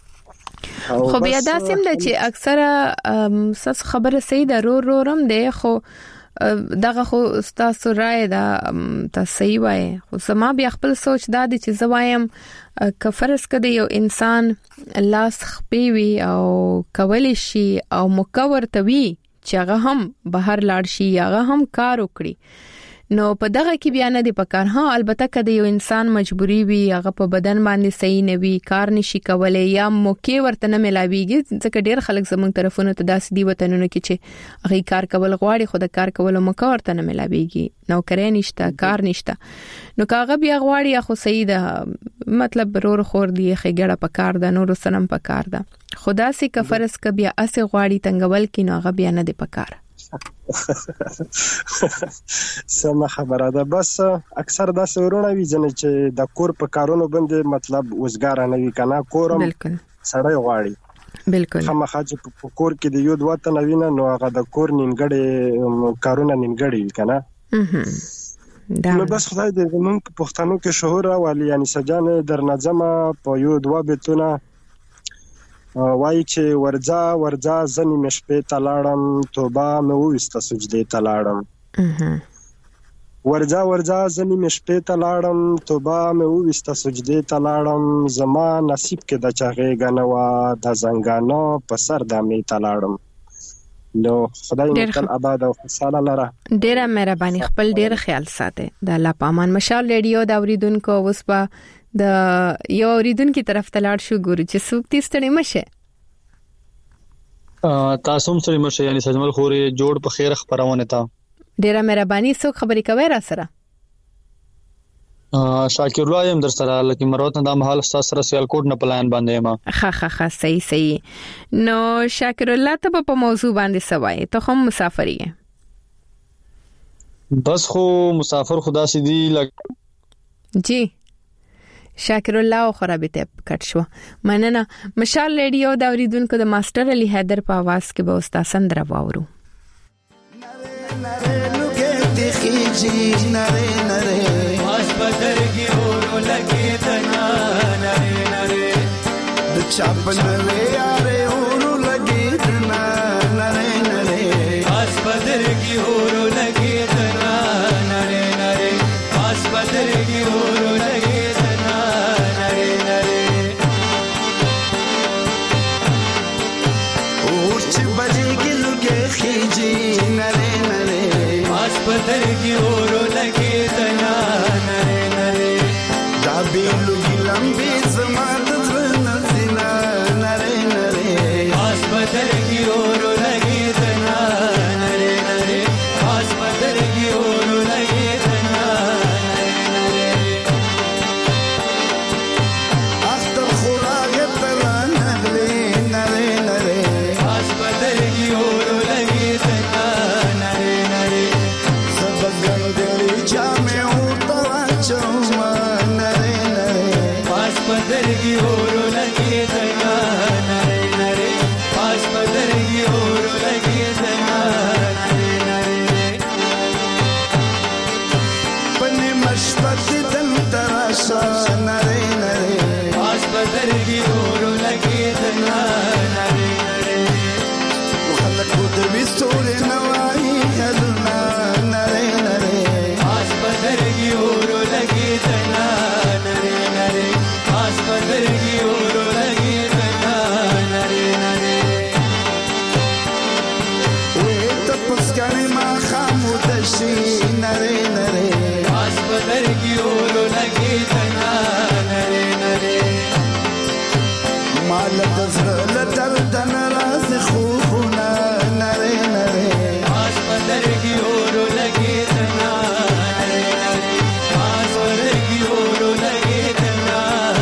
[SPEAKER 1] خو بیا دا سم ده چې اکثره ساس خبره صحیح ده رور رورم ده خو دغه خو تاسو رائے دا تاسو صحیح وای خو سما بیا خپل سوچ دا دي چې زوایم کفرس کده یو انسان لاس خپې وی او کولی شي او مکور توي چې هغه هم بهر لاړ شي هغه هم کار وکړي نو په دغه کې بیا نه دی پکار. ها البته کده یو انسان مجبوری وي هغه په بدن باندې صحیح نه وي کار نشي کولای یا موقع ورته نه ملاويږي ځکه ډیر خلک زمونږ طرفونو ته داسې دی وطنونو کې چې هغه کار کول غواړي خو د کار کولو موقع ورته نه ملاويږي نوکرې نشته کار نشته نو کاغه بیا غواړي خو صحیح ده مطلب رور خور دی خېګړه پکار ده نور سنم پکار ده خدا سي کفرس ک بیا اسه غواړي تنگول کې نو هغه بیا نه دی پکار.
[SPEAKER 16] سم خبره ده بس اکثر دا سورونه وی ځنه چې د کور په کارونو باندې مطلب وزګار نه وی کنه کورم سړی غواړي
[SPEAKER 5] بالکل
[SPEAKER 16] خامخا چې په کور کې د یو دوه تنه وینه نو هغه د کور نیمګړی کارونه نیمګړی کنه نو بس خدای دې زمونږ په پښتنو کې شعور راولي یعنی سجانه در نظمه په یو دوه بیتونه وای چې ورځا ورځا زنی مشپې تلاړم توبه مې وسته سجدي تلاړم ورځا ورځا زنی مشپې تلاړم توبه مې وسته سجدي تلاړم زما نصیب کې د چاغې غنوا د زنګانو په سر د مې تلاړم نو خدای دې تل آباد او خوشاله لره
[SPEAKER 1] ډیره مهرباني خپل ډیر خیال ساته د الله پامان مشال ریډیو دا اوریدونکو وسپا د یو اوریدونکو طرف ته لاړ شو ګورو چې څوک تیستړي مشه
[SPEAKER 17] تاسو هم سره مشه یعنی سجمل خوري جوړ په خیر خبرونه تا
[SPEAKER 1] ډیره مهرباني څوک خبرې کوي را سره
[SPEAKER 17] شاکر الله يم در سره لکه مروت نه د محل استاد سره سیالکوټ نه پلان باندې ما
[SPEAKER 1] ها ها ها صحیح صحیح نو شاکر الله ته په موضوع باندې سوای ته هم مسافر یې
[SPEAKER 17] بس خو مسافر خدا سي دي لګ
[SPEAKER 1] جی شاکر الله خرابته کټ شو مننه مشال ریډیو دا اوریدونکو د ماستر علي حیدر په आवाज کې به اوستا سندره واورو
[SPEAKER 13] نره لوګه ته خيجي نره نره واش بدرګي ورو لګي تنا نره نره د چاپ نره یاره ورو لګي تنا نره نره واش بدرګي ورو لګي تنا نره نره واش بدرګي ورو لګي بدرګي اورو لګي تنا نره نره دا بیلو ګلمبي زما د زړه زنا نره نره واس بدرګي اورو لګي تنا نره نره واس بدرګي اورو لګي تنا نره نره اختر خوراګ تلا نغلي نره نره واس بدرګي اورو لګي تنا نره نره بدرګي اورو لګي تنا نره نره پاس بدرګي اورو لګي تنا نره نره پنه مشبت دل تراشا نره نره پاس بدرګي اورو لګي تنا نره نره خلک د وستور نوای هلنا نره نره پاس بدرګي اورو لګي تنا نره نره بدرګي اورو لګي تنا نره نره وې ته پسکانې ما خامود شي نره نره واس بدرګي اورو لګي تنا نره نره مال د زړه درد ناراض خو خو نره نره واس بدرګي اورو لګي تنا نره نره واس بدرګي اورو لګي تنا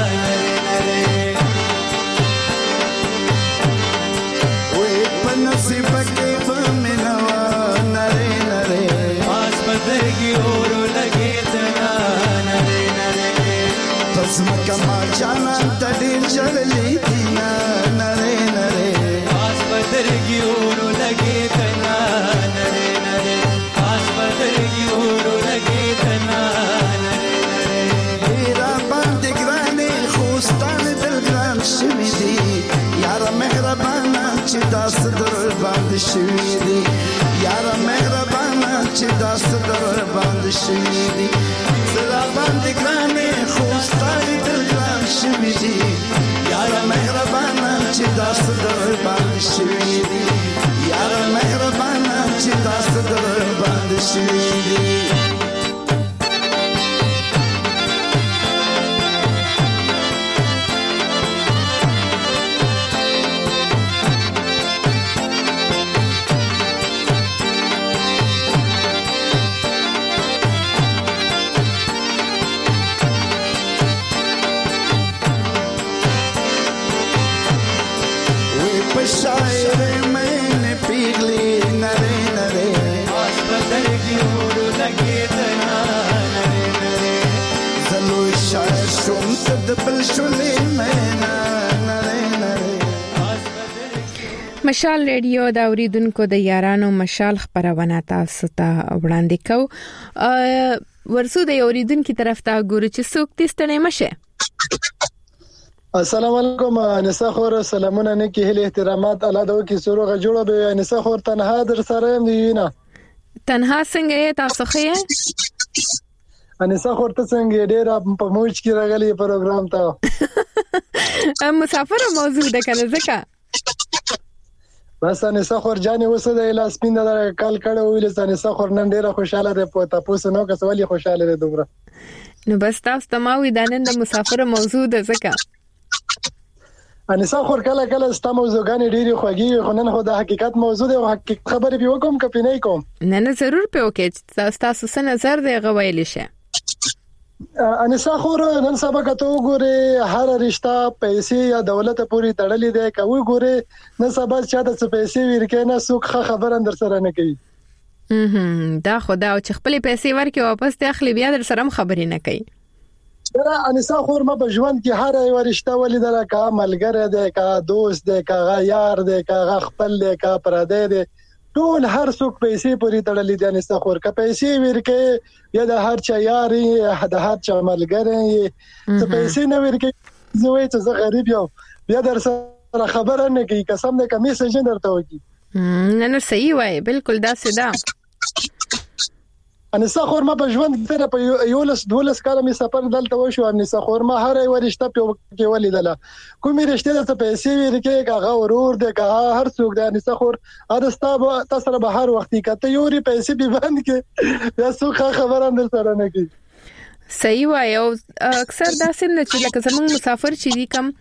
[SPEAKER 13] نصیب کې بمنوا نره نره پاس بدرګي اورو لګي تنا نره نره پس مکما جانا تډیر چړلې دینا نره نره پاس بدرګي اورو لګي تنا نره نره پاس بدرګي اورو لګي تنا نره نره ډیر باندې ګرانې خوستان دل ګران شمې دي یار مهربان چې داس در باندې شوی دی یار مهربان چې داس در باندې شوی دی زړه باندې ګرانې خوستای دل ګران شوی دی یار مهربان چې داس در باندې شوی دی یار مهربان چې داس در باندې شوی دی शायर मैंने पिघली नरे नरे आस بدرګي اورو لګي تنا نره نره زلو शायर شوم تد بل شولې مینا نره نره
[SPEAKER 1] مشال ریډیو دا اوریدونکو د یارانو مشال خبرونه تاسو ته وړاندې کو. ورسو د اوریدونکو طرف ته ګورو چې څوک تستنه مشه.
[SPEAKER 18] السلام علیکم انسه خور سلامونه نه کې هله احترامات الله دو کې سروغه جوړه به انسه خور تنها در سره دی نه
[SPEAKER 1] تنها څنګه تاسو خې
[SPEAKER 18] انسه خور ته څنګه ډېر په موج کې راغلي پروګرام ته
[SPEAKER 1] مسافر موضوع ده کنه ځکه
[SPEAKER 18] بس انسه خور جانې وسه د لاس پین د کال کړه ویل انسه خور نن ډېر خوشاله ده په تاسو نو کسوالي خوشاله ده دومره
[SPEAKER 1] نو بس تاسو تماوي د نن د مسافر موضوع ده ځکه
[SPEAKER 18] انسه خور کله کله ست موضوعګان ډېری خوږي خو نن خو د حقیقت موضوع دی او حقیقت خبرې به وکم کپی نه کوم
[SPEAKER 1] نه نه ضرور په وکي تاسو څه نظر دی غویل شي
[SPEAKER 18] انسه خور نن سبا کته وګوره هر رشتہ پیسې یا دولت پوری تړلې ده کوي ګوره نن سبا چې د پیسې ورکې نه سوق خبر اندر سره نه کوي
[SPEAKER 1] دا خدا او چې خپل پیسې ورکې واپس ته اخلي بیا در سره خبرې نه کوي.
[SPEAKER 18] دا انسه خور ما په ژوند کې هر یو رشتہ ولیدل کا ملګری دی کا دوست دی کا یار دی کا خپل دی کا پردی دی ټول هر څوک پیسې پوری تړلې دي انسه خور کا پیسې ورکې یا د هر چا یاري د هر چا ملګری ته پیسې نه ورکې زوی ته زه غریب یم بیا در سره خبره نه کوي قسم دې کمی سجن درته وکی
[SPEAKER 1] نه نه صحیح وای بالکل دا سدا
[SPEAKER 18] انسه خور ما په ژوند کې په یولس دولس کاله می سفر دلته وشو انسه خور ما هر یو رشتہ په کې ولیدل کومې رشتہ ته پیسې ورکې کاغه ورور دې کا هر څوک دې انسه خور ارستا تاسو به هر وخت کته یوري پیسې به بند کې یا څوک خبر اندر سره نه کی
[SPEAKER 1] صحیح وای او اکثر دا سم نه چې لکه زمونږ مسافر چې دي کم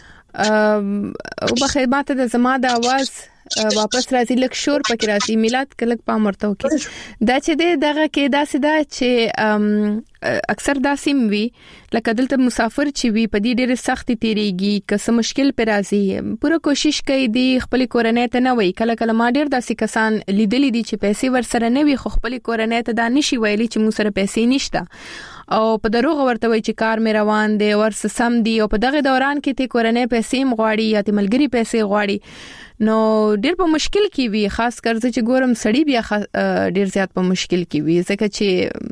[SPEAKER 1] او په خدمات د زما د आवाज واپس راځي لک شور پکې راځي میلاد کلک پامرته وکي دا چې دغه کې دا سدا چې اکثر دا سیم وی لکه دلته مسافر چې وی په دې ډېر سختي تیریږي که څه مشکل پر راځي پوره کوشش کوي دی خپل کورنۍ ته نه وای کله کله ما ډېر داسې کسان لیدلې دي چې پیسې ورسره نه وي خو خپل کورنۍ ته دا نشي ویلي چې موږ سره پیسې نشته او په دروغ ورته وای چې کار مې روان دی ورس سم دی او په دغه دوران کې ته کورنۍ پیسې مغواړي یا ته ملګری پیسې غواړي نو ډېر په مشکل کې وي خاص کر چې ګورم سړی بیا ډېر زیات په مشکل کې وي ځکه چې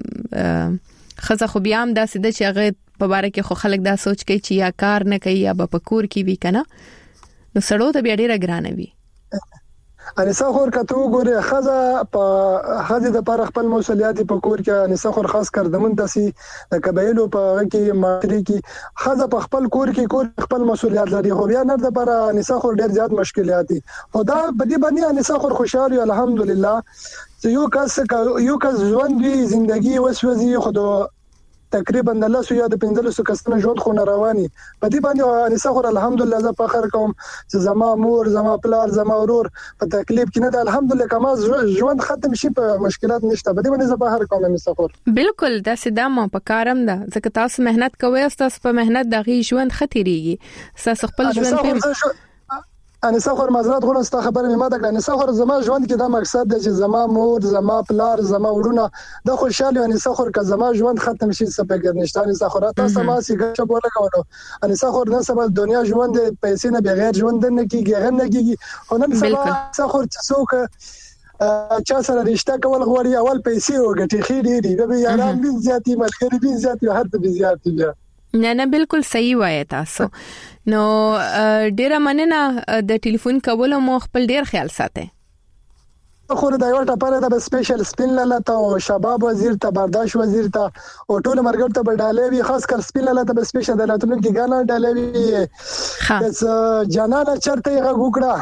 [SPEAKER 1] خزه خو بیا هم داسې د چې هغه په باره کې خو خلک دا سوچ کوي چې یا کار نه کوي یا په کور کې وي کنه نو سړو ته بیا ډېر ګرانه وي
[SPEAKER 18] انسه خور کته وګوره خزه په خزه د پر خپل مسولیت په کور کې انسه خور خاص کر دمن داسي د قبایلو په کې ماتري کې خزه په خپل کور کې کور خپل مسولیت لري خو بیا نه د پر انسه خور ډېر زیات مشکلات دي خدا بدی باندې انسه خور خوشاله الحمدلله چې یو کس یو کس ژوند دی ژوندۍ وسوځي خو تقریبا د لاسو یا د پنځلسو کسانو ژوند خو نه رواني په دې باندې انسه خور الحمدلله زه فخر کوم چې زما مور زما پلار زما ورور په تکلیف کې نه ده الحمدلله کما ژوند ختم شي په مشکلات نشته په دې باندې زه فخر کوم انسه خور
[SPEAKER 1] بالکل دا سدا مو په کارم ده ځکه تاسو مهنت کوئ تاسو په مهنت دغه ژوند خطرېږي تاسو خپل ژوند په
[SPEAKER 18] انسه خور معذرت غواړم ستاسو خبره مې ماته کړه انسه خور زما ژوند کې دا مقصد دی چې زما مور زما پلار زما ورونه د خوشاله انسه خور که زما ژوند ختم شي څه فکر نشته انسه خور تاسو ما سي ګټه بوله کوله انسه خور نن سبا دنیا ژوند پیسې نه بغیر ژوند نه کیږي غن نه کیږي نن سبا انسه خور څوک چا سره رشتہ کول غواړي اول پیسې وګټي خېډې دي د یاران بي زیاتی ملګری بي زیاتی هر څه بي زیاتی
[SPEAKER 1] نه نه بالکل صحیح وایي تاسو نو ډیره مننه د ټلیفون کولو مو خپل ډیر خیال ساتئ
[SPEAKER 18] خو دا یو ټاپره د سپیشل سپین لاله او شباب وزیر ته برداشت وزیر ته او ټول مرګ ته بداله وی خاص کر سپین لاله ته سپیشل د لاتونو کې غانا ډاله وی خاص جنانه چرته یې غوکړه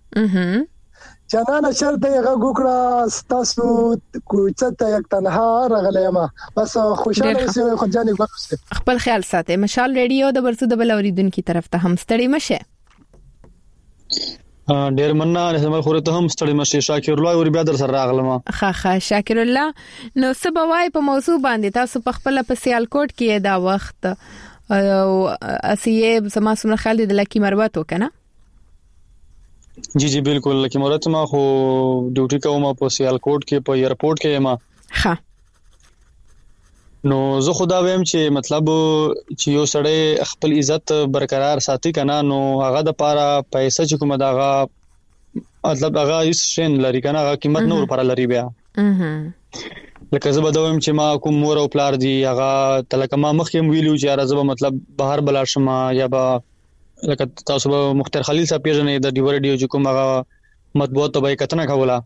[SPEAKER 18] جنانه چرته یې غوکړه تاسو کوڅه یک تنها رغلېما بس خوشاله اوسئ خو ځان یې ګوښه
[SPEAKER 1] خپل خیال ساتئ مشال ریډیو د ورسو د بل اوریدونکو طرف ته هم ستړي مشه
[SPEAKER 17] ډیر مننه زما خو ته هم ستړي مشه شاکر الله ور بیا در سره راغلم
[SPEAKER 1] ها ها شاکر الله نو سبوای په موضوع باندې تاسو په خپل په سیالکوټ کې دا وخت او اسیه زما سمره خالد د لکی مروت وکنه
[SPEAKER 17] جی جی بالکل لکه مرته ما خو ډیوټي کوم په سیالکوټ کې په ایرپورټ کې ما
[SPEAKER 1] ها
[SPEAKER 17] نو زه خدا ویم چې مطلب چې یو سړی خپل عزت برقرار ساتي کنه نو هغه د پاره پیسې چې کومه داغه مطلب هغه هیڅ شین لري کنه هغه قیمت نور پر لري بیا لکه زه به دویم چې ما کوم مور او پلار دی هغه تلکه ما مخکې ویلو چې راځه مطلب بهر بلار شمه یا به لکه تاسو به مختار خلیل صاحب پیژنې د ډیور ډیو چې کوم هغه مطبوعات به کتنه کوله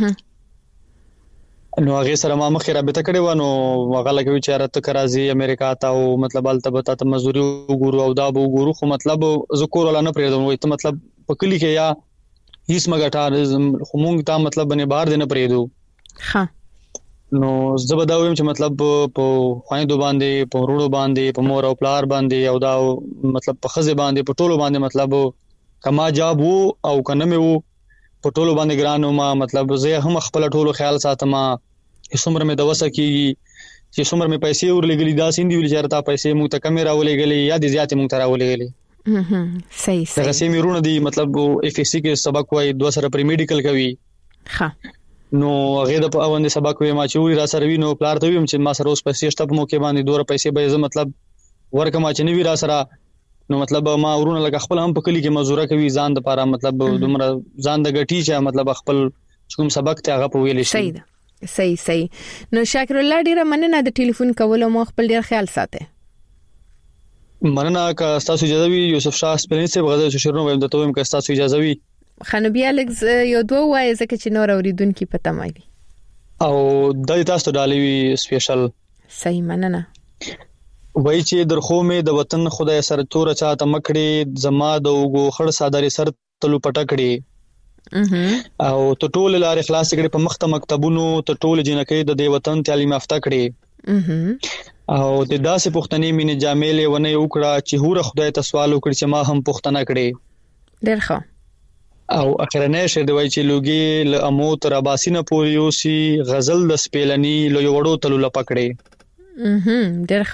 [SPEAKER 17] نو هغه سره ما مخکې رابطه کړې و نو هغه لکه چې راته کرازي امریکا ته او مطلب البته ته مزدوري وګورو او دا به وګورو خو مطلب ذکر ولا نه پرېدم وي ته مطلب په کلی کې یا هیڅ مګټار خو مونږ ته مطلب باندې بهر دینه پرېدو ها نو زبرداویم چې مطلب په خويندو باندې په وروړو باندې په مور او پلار باندې او دا مطلب په خزه باندې په ټولو باندې مطلب کما جاب وو او کنه مې وو په ټولو باندې ګرانو ما مطلب زه هم خپل ټولو خیال ساتم څومره مې د وسه کیږي چې څومره مې پیسې ورلګلې دا سیندې ویل چې راته پیسې مو ته کیمرا ولګلې یا د زیاتې مو ته راولګلې
[SPEAKER 1] صحیح صحیح
[SPEAKER 17] دا سیمې رونه دي مطلب اف اس سی کې سبق وای دوه سره پری میډیکل کوي
[SPEAKER 1] ها
[SPEAKER 17] نو هغه د پاوند سبق وې ما چې وی را سره وینو پلار ته ویم چې ما سره اوس پیسې شته په موقع باندې دوه پیسې به زه مطلب ورکه ما چې نوی را سره نو مطلب ما ورونه لکه خپل هم په کلی کې مزوره کوي ځان د پاره مطلب دومره ځان د غټی چې مطلب خپل کوم سبق ته هغه په ویل شي
[SPEAKER 1] صحیح ده صحیح صحیح نو شاکر الله ډیره مننه د ټلیفون کولو مو خپل ډیر خیال ساته
[SPEAKER 17] مننه که تاسو اجازه وي یوسف شاه سپلین سے بغیر شروع ویم د تویم که تاسو اجازه وي
[SPEAKER 1] خنوبیا لګز یو دوه وای زکه چې نور اوریدونکو پته مایي
[SPEAKER 17] او د تاسو ته ډالوي سپیشل
[SPEAKER 1] صحیح مننه
[SPEAKER 17] وای چې درخو مې د وطن خدای سره تور چاته مکړې زما د وګو خړ سادري سر تلو پټکړې او ته ټول لار اخلاص کړې په مخته مکتبونو ته ټول جنکې د دې وطن تعلیم یافته کړې او د داسې پښتنې مینې جاملې ونه وکړه چې هور خدای ته سوال وکړي چې ما هم پښتنه کړې
[SPEAKER 1] ډېر ښه
[SPEAKER 17] او اخرنه شه دی وای چې لوګي ل امو تر اباسینه پورې اوسي غزل د سپیلنی لو وړو تلو لپکړې
[SPEAKER 1] اها ډېر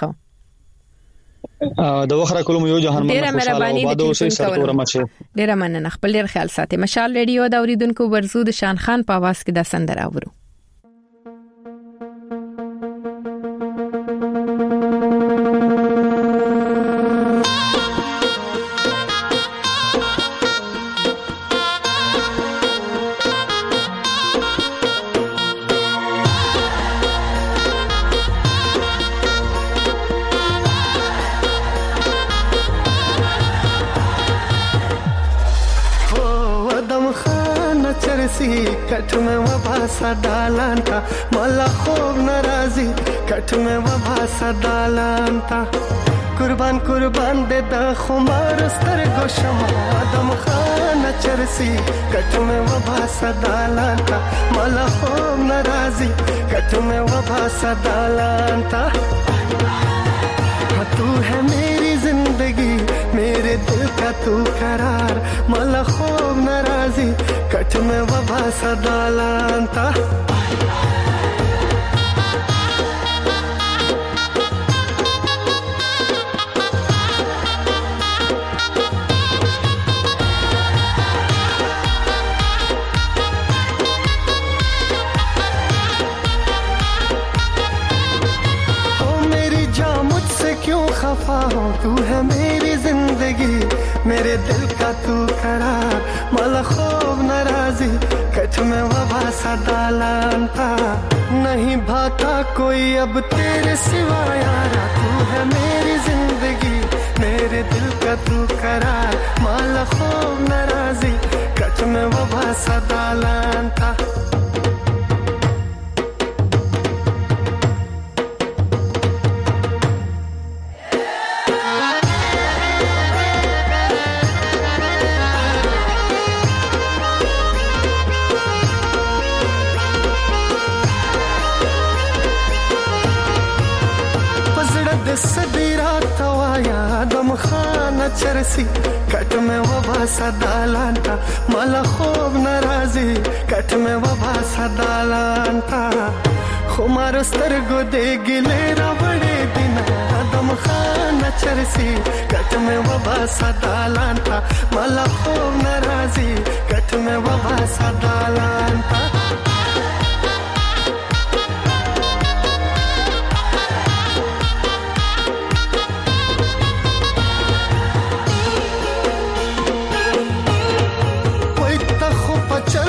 [SPEAKER 17] ښه د وخره کولم یو جهان مننه خوشاله او باده اوسې سرتور مچه
[SPEAKER 1] ډېر مننه خپل ډېر خیال ساتي مشال ریډیو دا اوریدونکو ورزو د شان خان په आवाज کې د سندره اورو
[SPEAKER 19] کټ مې وبا سدالان تا مالا خوب ناراضي کټ مې وبا سدالان تا قربان قربان دې د خمار سترګو شمع ادم خان چرسي کټ مې وبا سدالان تا مالا خوب ناراضي کټ مې وبا سدالان تا تو ہے میری زندگی میرے دل کا تو قرار مالا خوب ناراضی کٹ میں وبا سدالان تا تو ہے میری زندگی میرے دل کا تو قرار مالا خوب ناراضی کٹ میں وبا سدالان تا نہیں بھاتا کوئی اب تیرے سوا یارا تو ہے میری زندگی میرے دل کا تو قرار مالا خوب ناراضی کٹ میں وبا سدالان تا چرسی کټ مې وبا سدالان تا مالا خوب ناراضي کټ مې وبا سدالان تا خمار سترګو دې ګلې را وړې دین ادم خان چرسی کټ مې وبا سدالان تا مالا خوب ناراضي کټ مې وبا سدالان تا چل